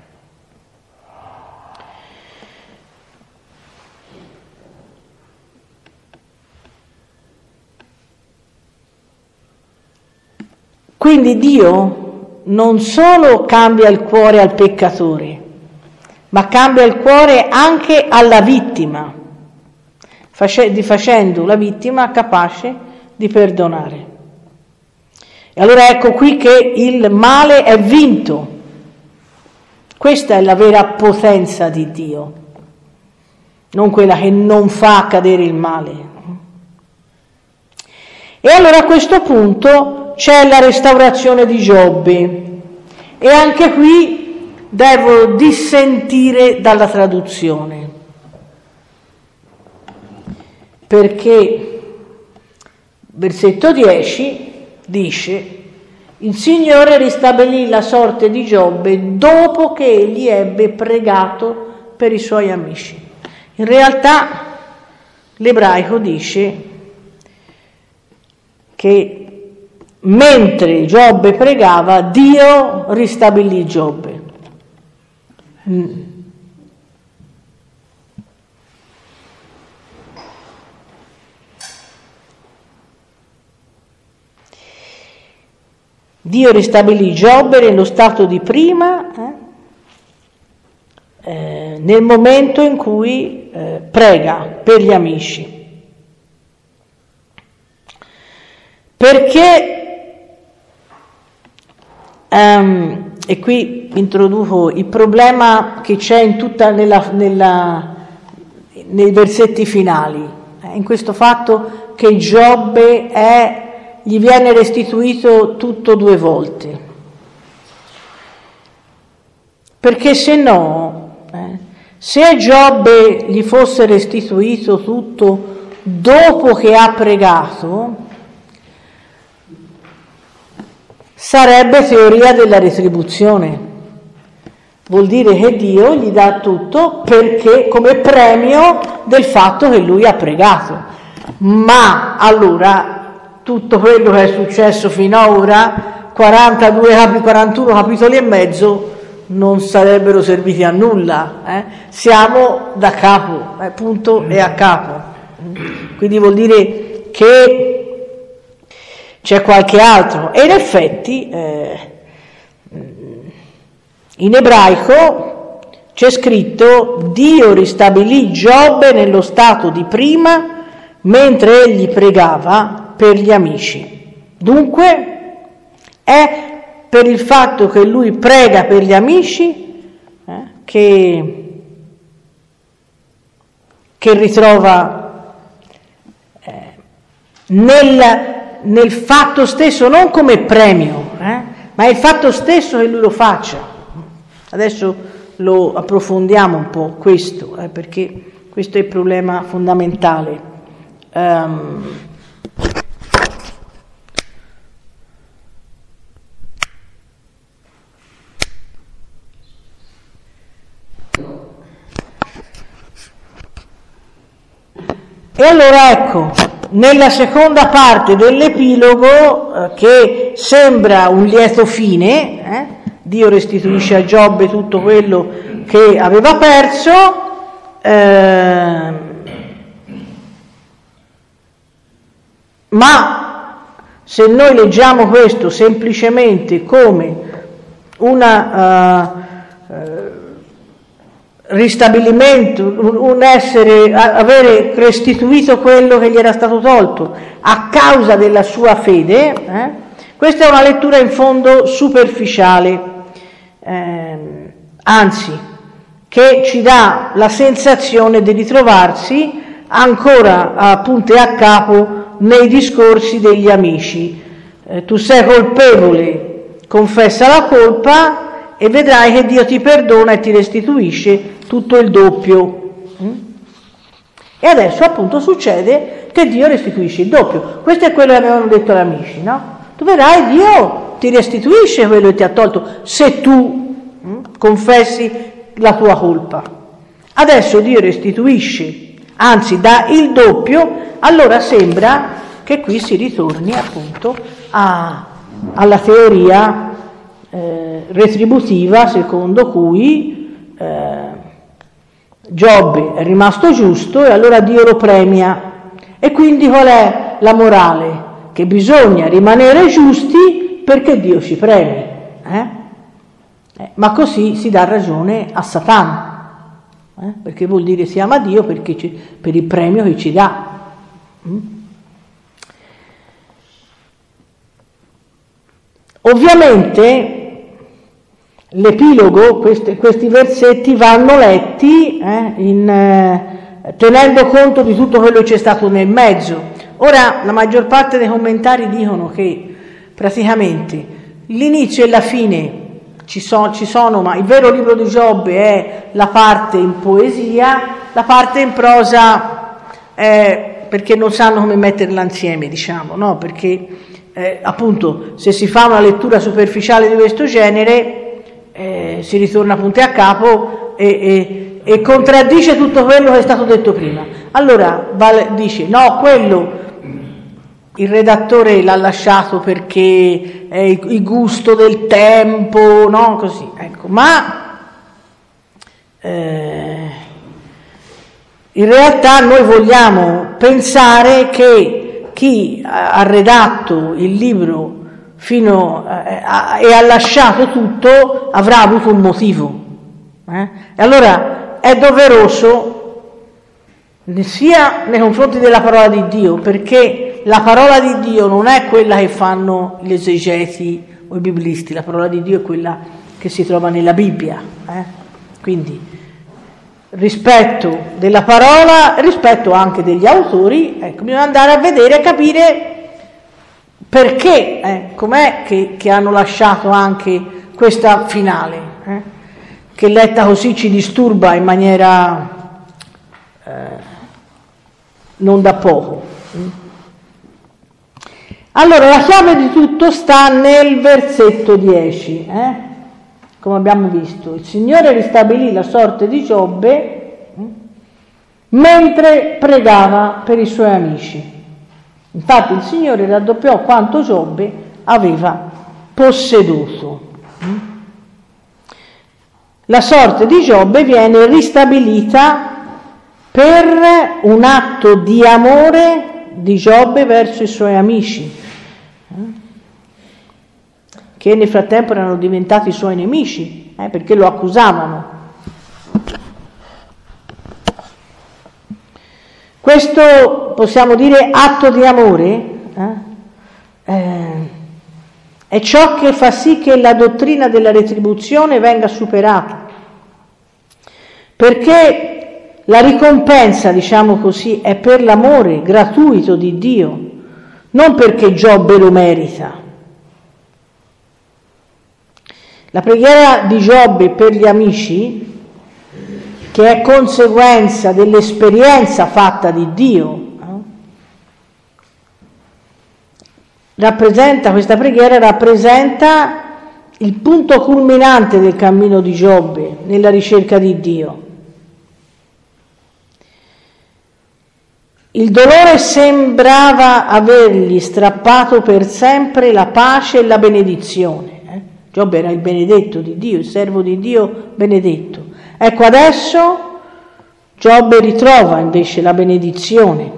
Quindi Dio non solo cambia il cuore al peccatore, ma cambia il cuore anche alla vittima, facendo la vittima capace di perdonare. E allora ecco qui che il male è vinto. Questa è la vera potenza di Dio, non quella che non fa accadere il male. E allora a questo punto c'è la restaurazione di Giobbe, e anche qui devo dissentire dalla traduzione, perché versetto 10 dice: il Signore ristabilì la sorte di Giobbe dopo che egli ebbe pregato per i suoi amici. In realtà l'ebraico dice che mentre Giobbe pregava, Dio ristabilì Giobbe. Dio ristabilì Giobbe nello stato di prima, nel momento in cui prega per gli amici. Perché, e qui introduco il problema che c'è in tutta nei versetti finali, in questo fatto che Giobbe gli viene restituito tutto 2 volte, perché se no, se a Giobbe gli fosse restituito tutto dopo che ha pregato, sarebbe teoria della retribuzione. Vuol dire che Dio gli dà tutto perché come premio del fatto che lui ha pregato. Ma allora tutto quello che è successo finora, 41 capitoli e mezzo, non sarebbero serviti a nulla. Siamo da capo, punto e a capo. Quindi vuol dire che c'è qualche altro. E in effetti in ebraico c'è scritto: Dio ristabilì Giobbe nello stato di prima mentre egli pregava per gli amici. Dunque è per il fatto che lui prega per gli amici che ritrova nel fatto stesso, non come premio, ma è il fatto stesso che lui lo faccia. Adesso lo approfondiamo un po' questo, perché questo è il problema fondamentale. E allora ecco, nella seconda parte dell'epilogo, che sembra un lieto fine, Dio restituisce a Giobbe tutto quello che aveva perso, ma se noi leggiamo questo semplicemente come una ristabilimento, avere restituito quello che gli era stato tolto a causa della sua fede, questa è una lettura in fondo superficiale, anzi che ci dà la sensazione di ritrovarsi ancora a punto e a capo nei discorsi degli amici. Tu sei colpevole, confessa la colpa e vedrai che Dio ti perdona e ti restituisce tutto il doppio. E adesso appunto succede che Dio restituisce il doppio. Questo è quello che avevano detto gli amici, no? Tu vedrai, Dio ti restituisce quello che ti ha tolto se tu confessi la tua colpa. Adesso Dio restituisce, anzi dà il doppio, allora sembra che qui si ritorni appunto alla teoria retributiva secondo cui Giobbe è rimasto giusto e allora Dio lo premia. E quindi qual è la morale? Che bisogna rimanere giusti perché Dio ci premi. Ma così si dà ragione a Satana. perché vuol dire si ama Dio perché per il premio che ci dà. Ovviamente l'epilogo, questi versetti vanno letti tenendo conto di tutto quello che c'è stato nel mezzo. Ora, la maggior parte dei commentari dicono che praticamente l'inizio e la fine ci sono, ma il vero libro di Giobbe è la parte in poesia, la parte in prosa è perché non sanno come metterla insieme, diciamo, no? Perché appunto se si fa una lettura superficiale di questo genere si ritorna punti a capo e contraddice tutto quello che è stato detto prima. Allora dice no, quello il redattore l'ha lasciato perché è il gusto del tempo, no? Così, ecco. Ma in realtà noi vogliamo pensare che chi ha redatto il libro e ha lasciato tutto avrà avuto un motivo. E allora è doveroso sia nei confronti della parola di Dio, perché la parola di Dio non è quella che fanno gli esegeti o i biblisti, la parola di Dio è quella che si trova nella Bibbia. Quindi rispetto della parola, rispetto anche degli autori, bisogna andare a vedere e capire perché, com'è che hanno lasciato anche questa finale, che letta così ci disturba in maniera non da poco. Allora, la chiave di tutto sta nel versetto 10, come abbiamo visto. Il Signore ristabilì la sorte di Giobbe mentre pregava per i suoi amici. Infatti il Signore raddoppiò quanto Giobbe aveva posseduto. La sorte di Giobbe viene ristabilita per un atto di amore di Giobbe verso i suoi amici, che nel frattempo erano diventati i suoi nemici, perché lo accusavano. Questo, possiamo dire, atto di amore è ciò che fa sì che la dottrina della retribuzione venga superata, perché la ricompensa, diciamo così, è per l'amore gratuito di Dio, non perché Giobbe lo merita. La preghiera di Giobbe per gli amici, che è conseguenza dell'esperienza fatta di Dio, questa preghiera rappresenta il punto culminante del cammino di Giobbe nella ricerca di Dio. Il dolore sembrava avergli strappato per sempre la pace e la benedizione. Giobbe era il benedetto di Dio, il servo di Dio benedetto. Ecco, adesso Giobbe ritrova invece la benedizione.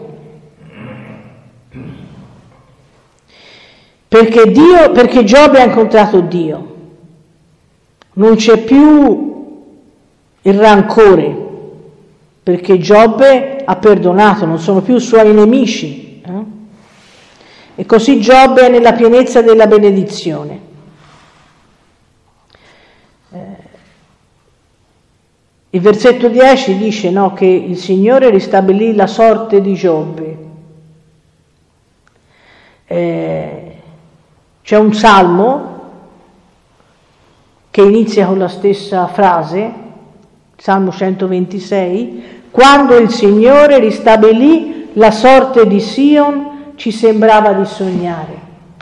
Perché Giobbe ha incontrato Dio. Non c'è più il rancore, perché Giobbe ha perdonato, non sono più suoi nemici. E così Giobbe è nella pienezza della benedizione. Il versetto 10 dice che il Signore ristabilì la sorte di Giobbe. C'è un salmo che inizia con la stessa frase, Salmo 126, quando il Signore ristabilì la sorte di Sion ci sembrava di sognare.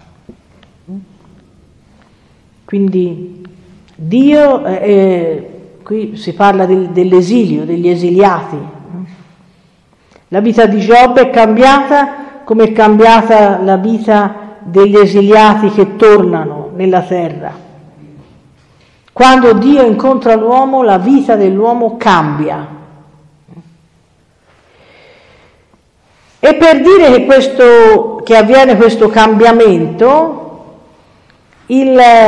Quindi Dio, qui si parla dell'esilio, degli esiliati. La vita di Giobbe è cambiata come è cambiata la vita degli esiliati che tornano nella terra. Quando Dio incontra l'uomo, la vita dell'uomo cambia. E per dire che avviene questo cambiamento,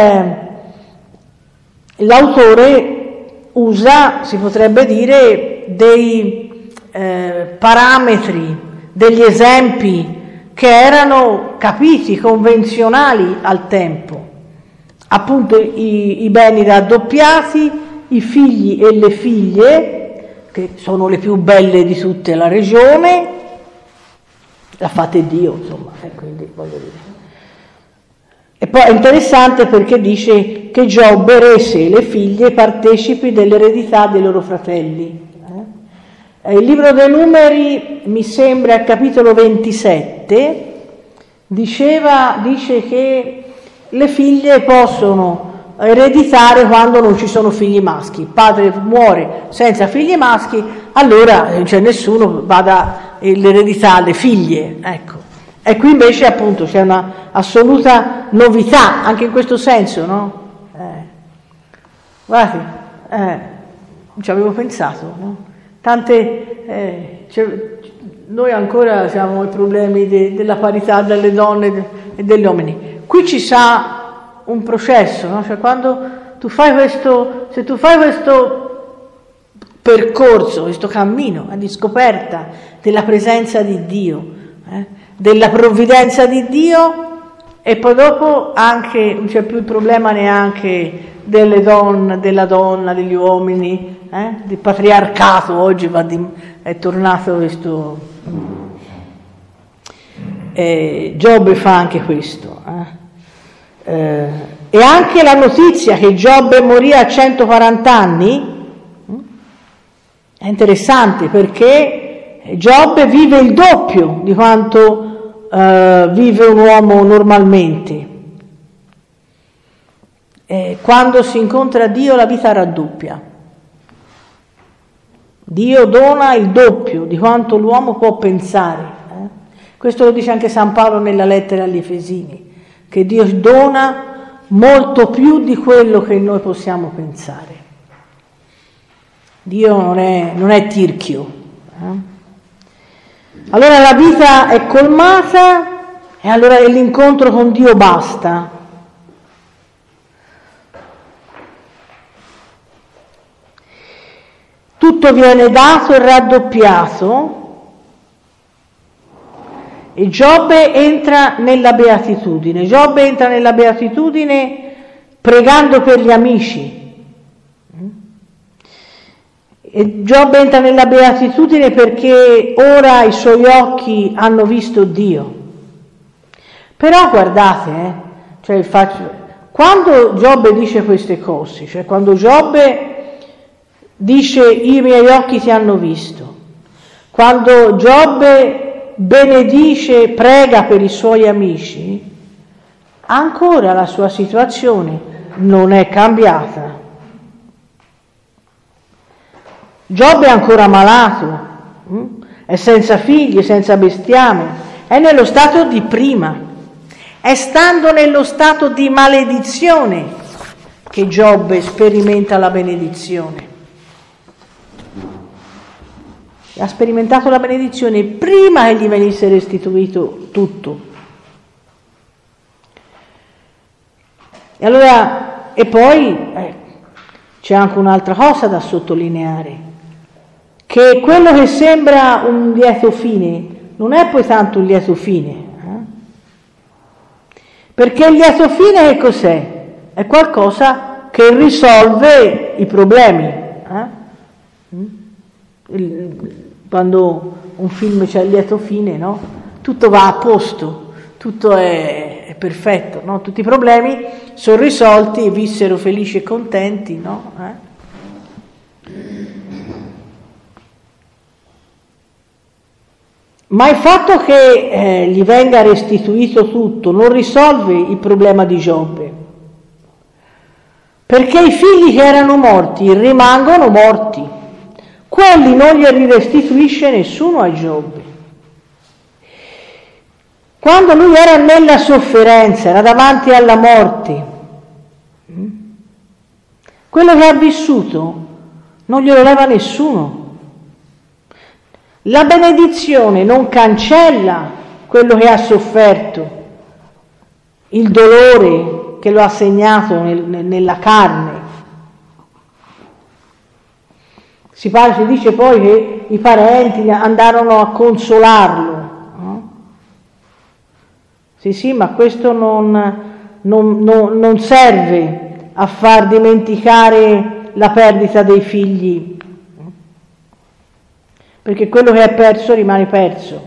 l'autore usa, si potrebbe dire, dei parametri, degli esempi che erano capiti, convenzionali al tempo. Appunto i beni raddoppiati, i figli e le figlie, che sono le più belle di tutta la regione, l'ha fatta Dio, insomma, quindi voglio dire. E poi è interessante perché dice che Giobbe rese le figlie partecipi dell'eredità dei loro fratelli. Il libro dei Numeri, mi sembra al capitolo 27, dice che le figlie possono ereditare quando non ci sono figli maschi. Il padre muore senza figli maschi, allora non c'è nessuno, vada l'eredità alle figlie, ecco. E qui invece appunto c'è una assoluta novità anche in questo senso, no? Guardate, non ci avevo pensato, no? Noi ancora siamo ai problemi della parità delle donne e degli uomini. Qui ci sa un processo, no? Cioè quando tu fai se tu fai questo percorso, questo cammino di scoperta della presenza di Dio, della provvidenza di Dio, e poi dopo anche non c'è più il problema neanche delle donne, della donna, degli uomini, del patriarcato. Oggi è tornato questo. Giobbe fa anche questo. E anche la notizia che Giobbe morì a 140 anni è interessante, perché Giobbe vive il doppio di quanto vive un uomo normalmente. Quando si incontra Dio la vita raddoppia. Dio dona il doppio di quanto l'uomo può pensare. Questo lo dice anche San Paolo nella lettera agli Efesini, che Dio dona molto più di quello che noi possiamo pensare. Dio non è tirchio. Allora la vita è colmata e allora l'incontro con Dio basta. Tutto viene dato e raddoppiato e Giobbe entra nella beatitudine. Giobbe entra nella beatitudine pregando per gli amici. E Giobbe entra nella beatitudine perché ora i suoi occhi hanno visto Dio. Però guardate, quando Giobbe dice queste cose, cioè quando Giobbe dice i miei occhi ti hanno visto, quando Giobbe benedice, prega per i suoi amici, ancora la sua situazione non è cambiata. Giobbe è ancora malato, è senza figli, senza bestiame, è nello stato di prima, è stando nello stato di maledizione che Giobbe sperimenta la benedizione. Ha sperimentato la benedizione prima che gli venisse restituito tutto. E allora, e poi c'è anche un'altra cosa da sottolineare, che quello che sembra un lieto fine non è poi tanto un lieto fine, perché il lieto fine che cos'è? È qualcosa che risolve i problemi. Quando un film c'è il lieto fine, no? Tutto va a posto, tutto è perfetto, no? Tutti i problemi sono risolti e vissero felici e contenti, no? Ma il fatto che gli venga restituito tutto non risolve il problema di Giobbe, perché i figli che erano morti rimangono morti. Quelli non li restituisce nessuno a Giobbe. Quando lui era nella sofferenza, era davanti alla morte, quello che ha vissuto non glielo leva nessuno. La benedizione non cancella quello che ha sofferto, il dolore che lo ha segnato nella carne. Si dice poi che i parenti andarono a consolarlo. No? Sì, ma questo non serve a far dimenticare la perdita dei figli, perché quello che è perso rimane perso.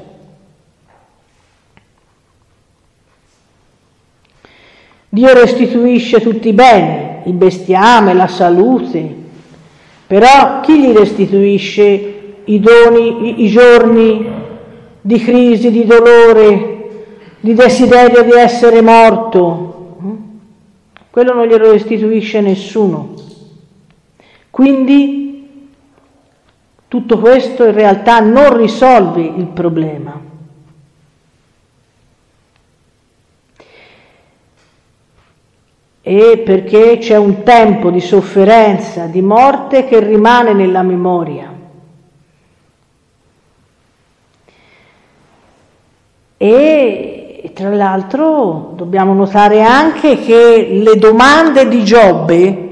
Dio restituisce tutti i beni, il bestiame, la salute, però chi gli restituisce i doni, i giorni di crisi, di dolore, di desiderio di essere morto? Quello non glielo restituisce nessuno. Quindi tutto questo in realtà non risolve il problema. E perché c'è un tempo di sofferenza, di morte che rimane nella memoria. E tra l'altro dobbiamo notare anche che le domande di Giobbe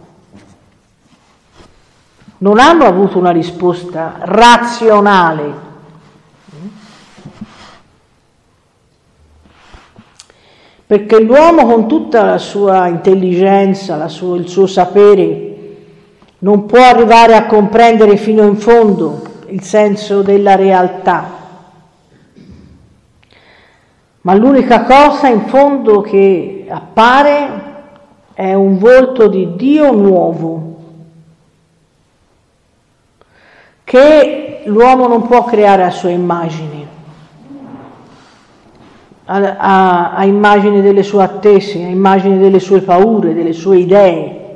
non hanno avuto una risposta razionale. Perché l'uomo con tutta la sua intelligenza, il suo sapere, non può arrivare a comprendere fino in fondo il senso della realtà. Ma l'unica cosa in fondo che appare è un volto di Dio nuovo, che l'uomo non può creare a sua immagine. A immagine delle sue attese, a immagine delle sue paure, delle sue idee.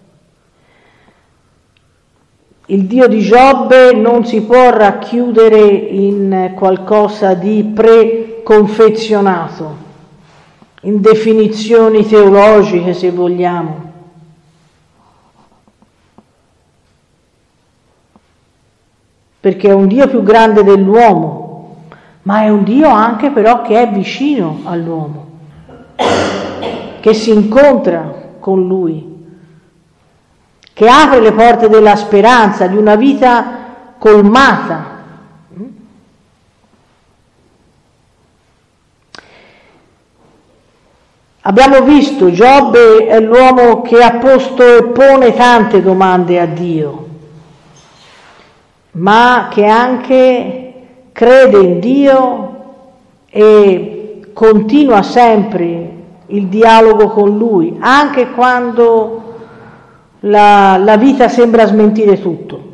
Il Dio di Giobbe non si può racchiudere in qualcosa di preconfezionato, in definizioni teologiche, se vogliamo. Perché è un Dio più grande dell'uomo, ma è un Dio anche però che è vicino all'uomo, che si incontra con lui, che apre le porte della speranza, di una vita colmata. Abbiamo visto, Giobbe è l'uomo che ha posto e pone tante domande a Dio, ma che anche crede in Dio e continua sempre il dialogo con Lui, anche quando la vita sembra smentire tutto.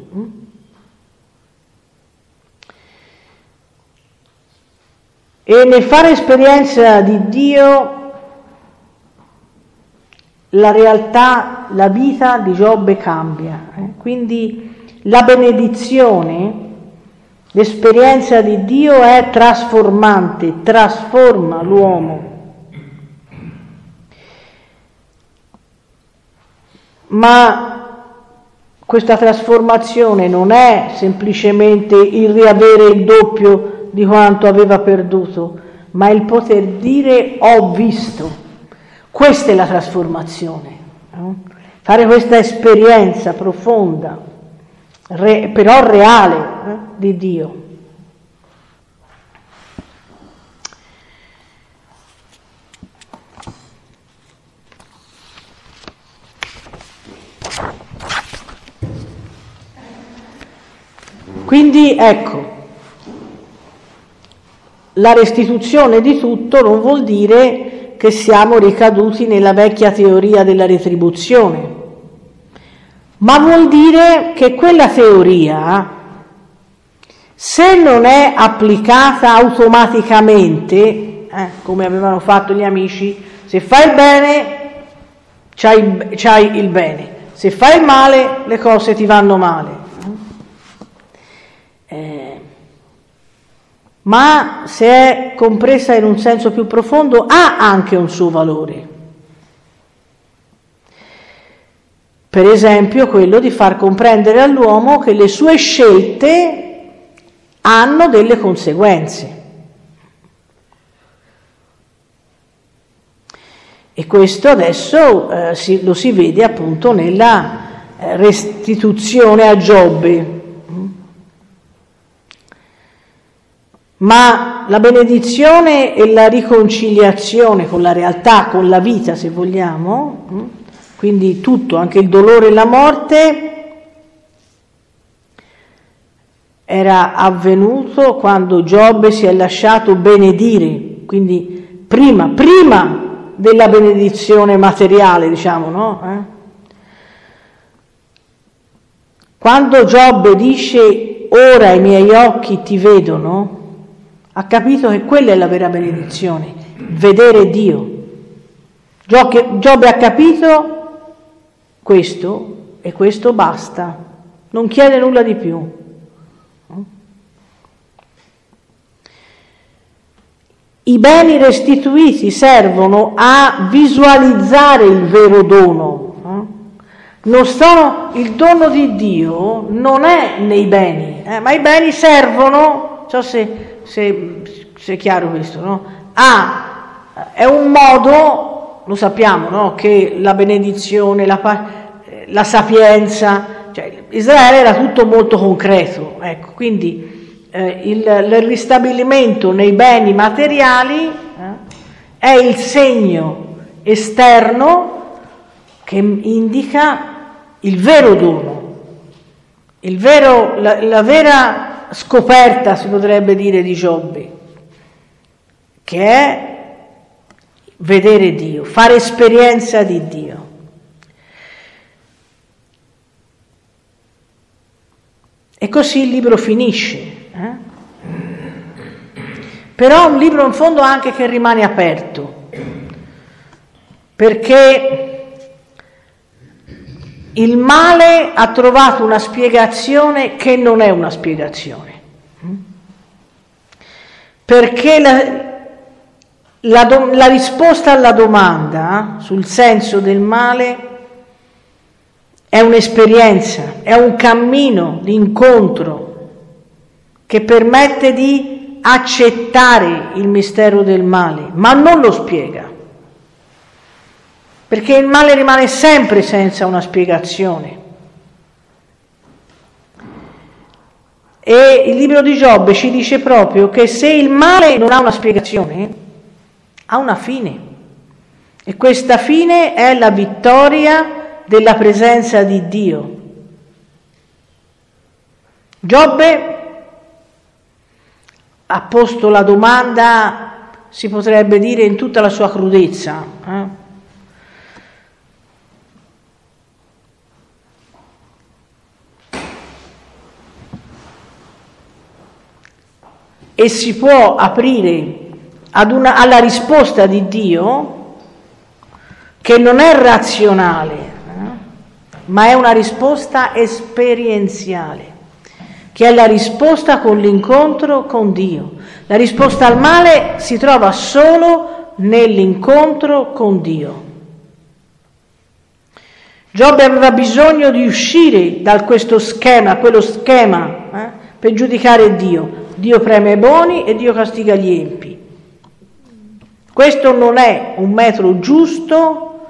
E nel fare esperienza di Dio, la realtà, la vita di Giobbe cambia. Quindi la benedizione, l'esperienza di Dio è trasformante, trasforma l'uomo. Ma questa trasformazione non è semplicemente il riavere il doppio di quanto aveva perduto, ma il poter dire ho visto. Questa è la trasformazione, no? Fare questa esperienza profonda, però reale, di Dio. Quindi ecco, la restituzione di tutto non vuol dire che siamo ricaduti nella vecchia teoria della retribuzione, ma vuol dire che quella teoria, se non è applicata automaticamente, come avevano fatto gli amici, se fai il bene, c'hai il bene, se fai il male, le cose ti vanno male. Ma se è compresa in un senso più profondo, ha anche un suo valore. Per esempio quello di far comprendere all'uomo che le sue scelte hanno delle conseguenze. E questo adesso lo si vede appunto nella restituzione a Giobbe. Ma la benedizione e la riconciliazione con la realtà, con la vita, se vogliamo, quindi tutto, anche il dolore e la morte, era avvenuto quando Giobbe si è lasciato benedire, quindi prima della benedizione materiale, diciamo, no? Quando Giobbe dice ora i miei occhi ti vedono, ha capito che quella è la vera benedizione, vedere Dio. Giobbe ha capito questo e questo basta, non chiede nulla di più. I beni restituiti servono a visualizzare il vero dono. Il dono di Dio non è nei beni, ma i beni servono, non so se è chiaro questo, no? È un modo, lo sappiamo, no? Che la benedizione, la sapienza, cioè Israele era tutto molto concreto, ecco, quindi il ristabilimento nei beni materiali è il segno esterno che indica il vero dono, la vera scoperta, si potrebbe dire, di Giobbe, che è vedere Dio, fare esperienza di Dio. E così il libro finisce. Però è un libro in fondo anche che rimane aperto, perché il male ha trovato una spiegazione che non è una spiegazione, perché la risposta alla domanda sul senso del male è un'esperienza, è un cammino di incontro che permette di accettare il mistero del male, ma non lo spiega, perché il male rimane sempre senza una spiegazione. E il libro di Giobbe ci dice proprio che se il male non ha una spiegazione, ha una fine, e questa fine è la vittoria della presenza di Dio. Giobbe ha posto la domanda, si potrebbe dire, in tutta la sua crudezza. E si può aprire alla risposta di Dio, che non è razionale, ma è una risposta esperienziale, che è la risposta con l'incontro con Dio. La risposta al male si trova solo nell'incontro con Dio. Giobbe aveva bisogno di uscire da quello schema, per giudicare Dio. Dio premia i buoni e Dio castiga gli empi. Questo non è un metodo giusto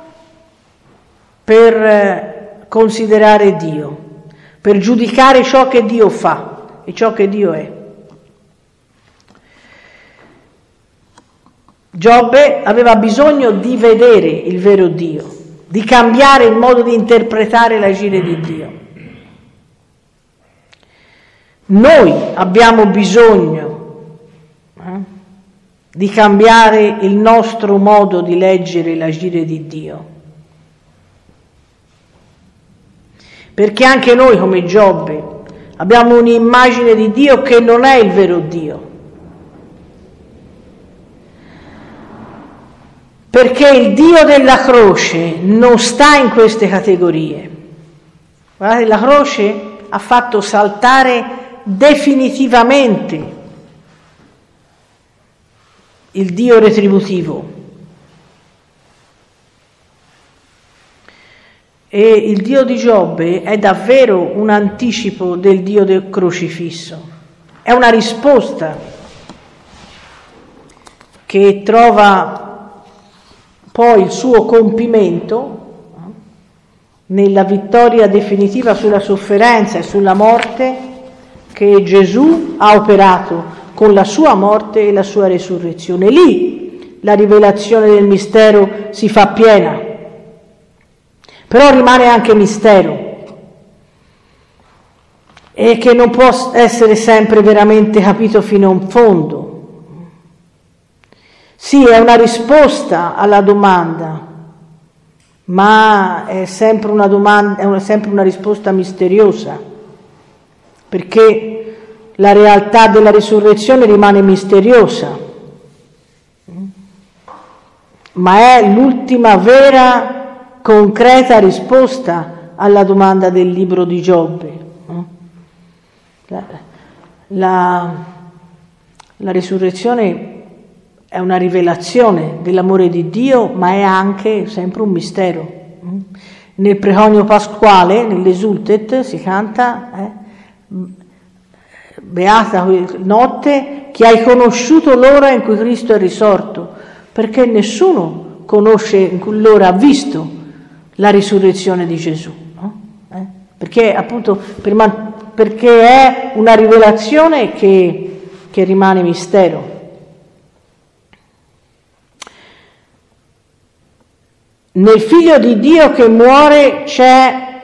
per considerare Dio, per giudicare ciò che Dio fa e ciò che Dio è. Giobbe aveva bisogno di vedere il vero Dio, di cambiare il modo di interpretare l'agire di Dio. Noi abbiamo bisogno di cambiare il nostro modo di leggere l'agire di Dio, perché anche noi, come Giobbe, abbiamo un'immagine di Dio che non è il vero Dio, perché il Dio della croce non sta in queste categorie. Guardate, la croce ha fatto saltare definitivamente il Dio retributivo, e il Dio di Giobbe è davvero un anticipo del Dio del crocifisso, è una risposta che trova poi il suo compimento nella vittoria definitiva sulla sofferenza e sulla morte che Gesù ha operato con la sua morte e la sua resurrezione. Lì la rivelazione del mistero si fa piena, però rimane anche mistero e che non può essere sempre veramente capito fino in fondo. Sì, è una risposta alla domanda, ma è sempre una domanda, è sempre una risposta misteriosa, perché la realtà della risurrezione rimane misteriosa, ma è l'ultima vera, concreta risposta alla domanda del libro di Giobbe. La risurrezione è una rivelazione dell'amore di Dio, ma è anche sempre un mistero. Nel preconio pasquale, nell'Esultet, si canta beata notte che hai conosciuto l'ora in cui Cristo è risorto, perché nessuno conosce l'ora, ha visto la risurrezione di Gesù, no? Perché appunto perché è una rivelazione che rimane mistero. Nel Figlio di Dio che muore c'è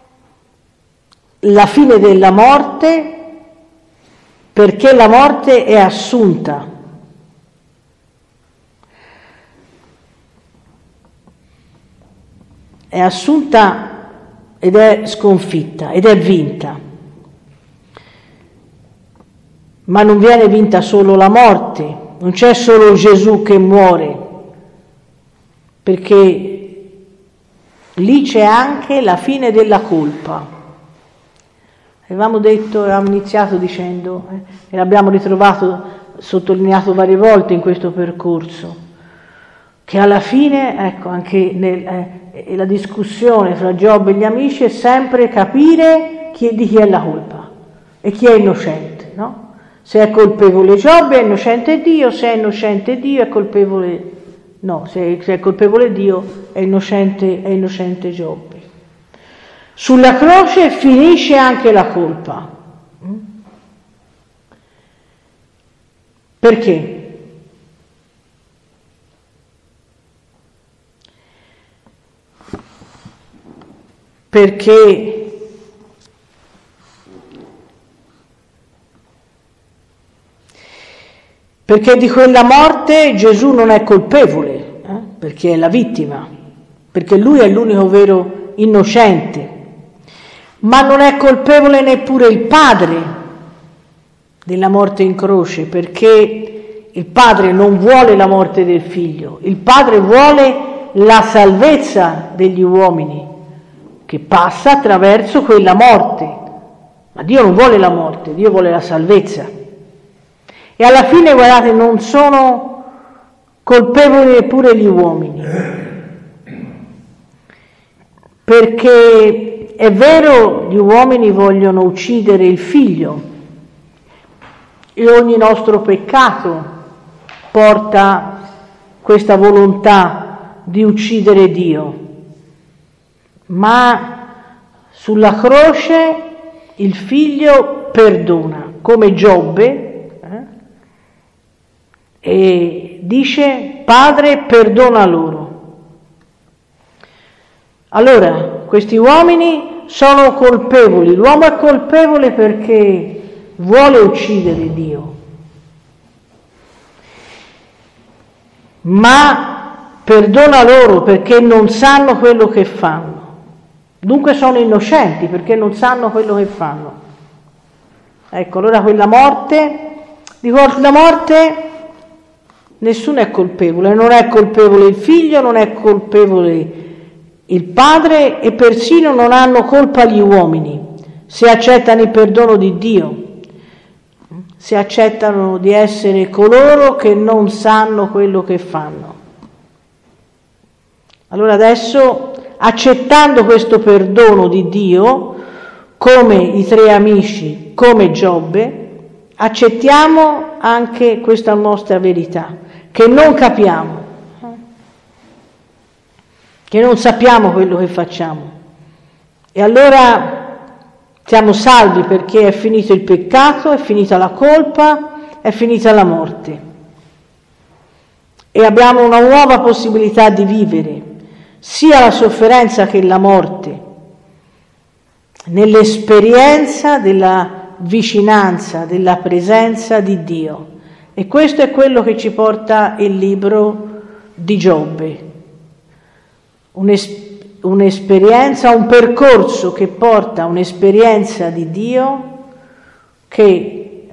la fine della morte, perché la morte è assunta. È assunta ed è sconfitta ed è vinta. Ma non viene vinta solo la morte, non c'è solo Gesù che muore, perché lì c'è anche la fine della colpa. Avevamo iniziato dicendo, e l'abbiamo ritrovato, sottolineato varie volte in questo percorso, che alla fine, ecco, anche la discussione fra Giobbe e gli amici è sempre capire di chi è la colpa e chi è innocente, no? Se è colpevole Giobbe è innocente Dio, se è innocente Dio è colpevole... No, se è colpevole Dio è innocente Giobbe. Sulla croce finisce anche la colpa. Perché? Perché di quella morte Gesù non è colpevole, perché è la vittima, perché lui è l'unico vero innocente, ma non è colpevole neppure il padre della morte in croce, perché il padre non vuole la morte del figlio, il padre vuole la salvezza degli uomini, che passa attraverso quella morte, ma Dio non vuole la morte, Dio vuole la salvezza. E alla fine, guardate, non sono colpevoli neppure gli uomini, perché è vero, gli uomini vogliono uccidere il figlio e ogni nostro peccato porta questa volontà di uccidere Dio, ma sulla croce il figlio perdona, come Giobbe, e dice: Padre, perdona loro. Allora, questi uomini sono colpevoli, l'uomo è colpevole perché vuole uccidere Dio, ma perdona loro perché non sanno quello che fanno. Dunque sono innocenti perché non sanno quello che fanno. Ecco, allora quella morte, la morte nessuno è colpevole, non è colpevole il figlio, non è colpevole il padre e persino non hanno colpa gli uomini se accettano il perdono di Dio, se accettano di essere coloro che non sanno quello che fanno. Allora adesso, accettando questo perdono di Dio, come i tre amici, come Giobbe, accettiamo anche questa nostra verità, che non capiamo, che non sappiamo quello che facciamo, E allora siamo salvi perché è finito il peccato, è finita la colpa, è finita la morte. E abbiamo una nuova possibilità di vivere sia la sofferenza che la morte, nell'esperienza della vicinanza, della presenza di Dio. E questo è quello che ci porta il libro di Giobbe. Un'esperienza, un percorso che porta un'esperienza di Dio che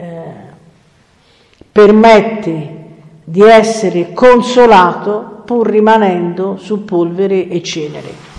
permette di essere consolato pur rimanendo su polvere e cenere.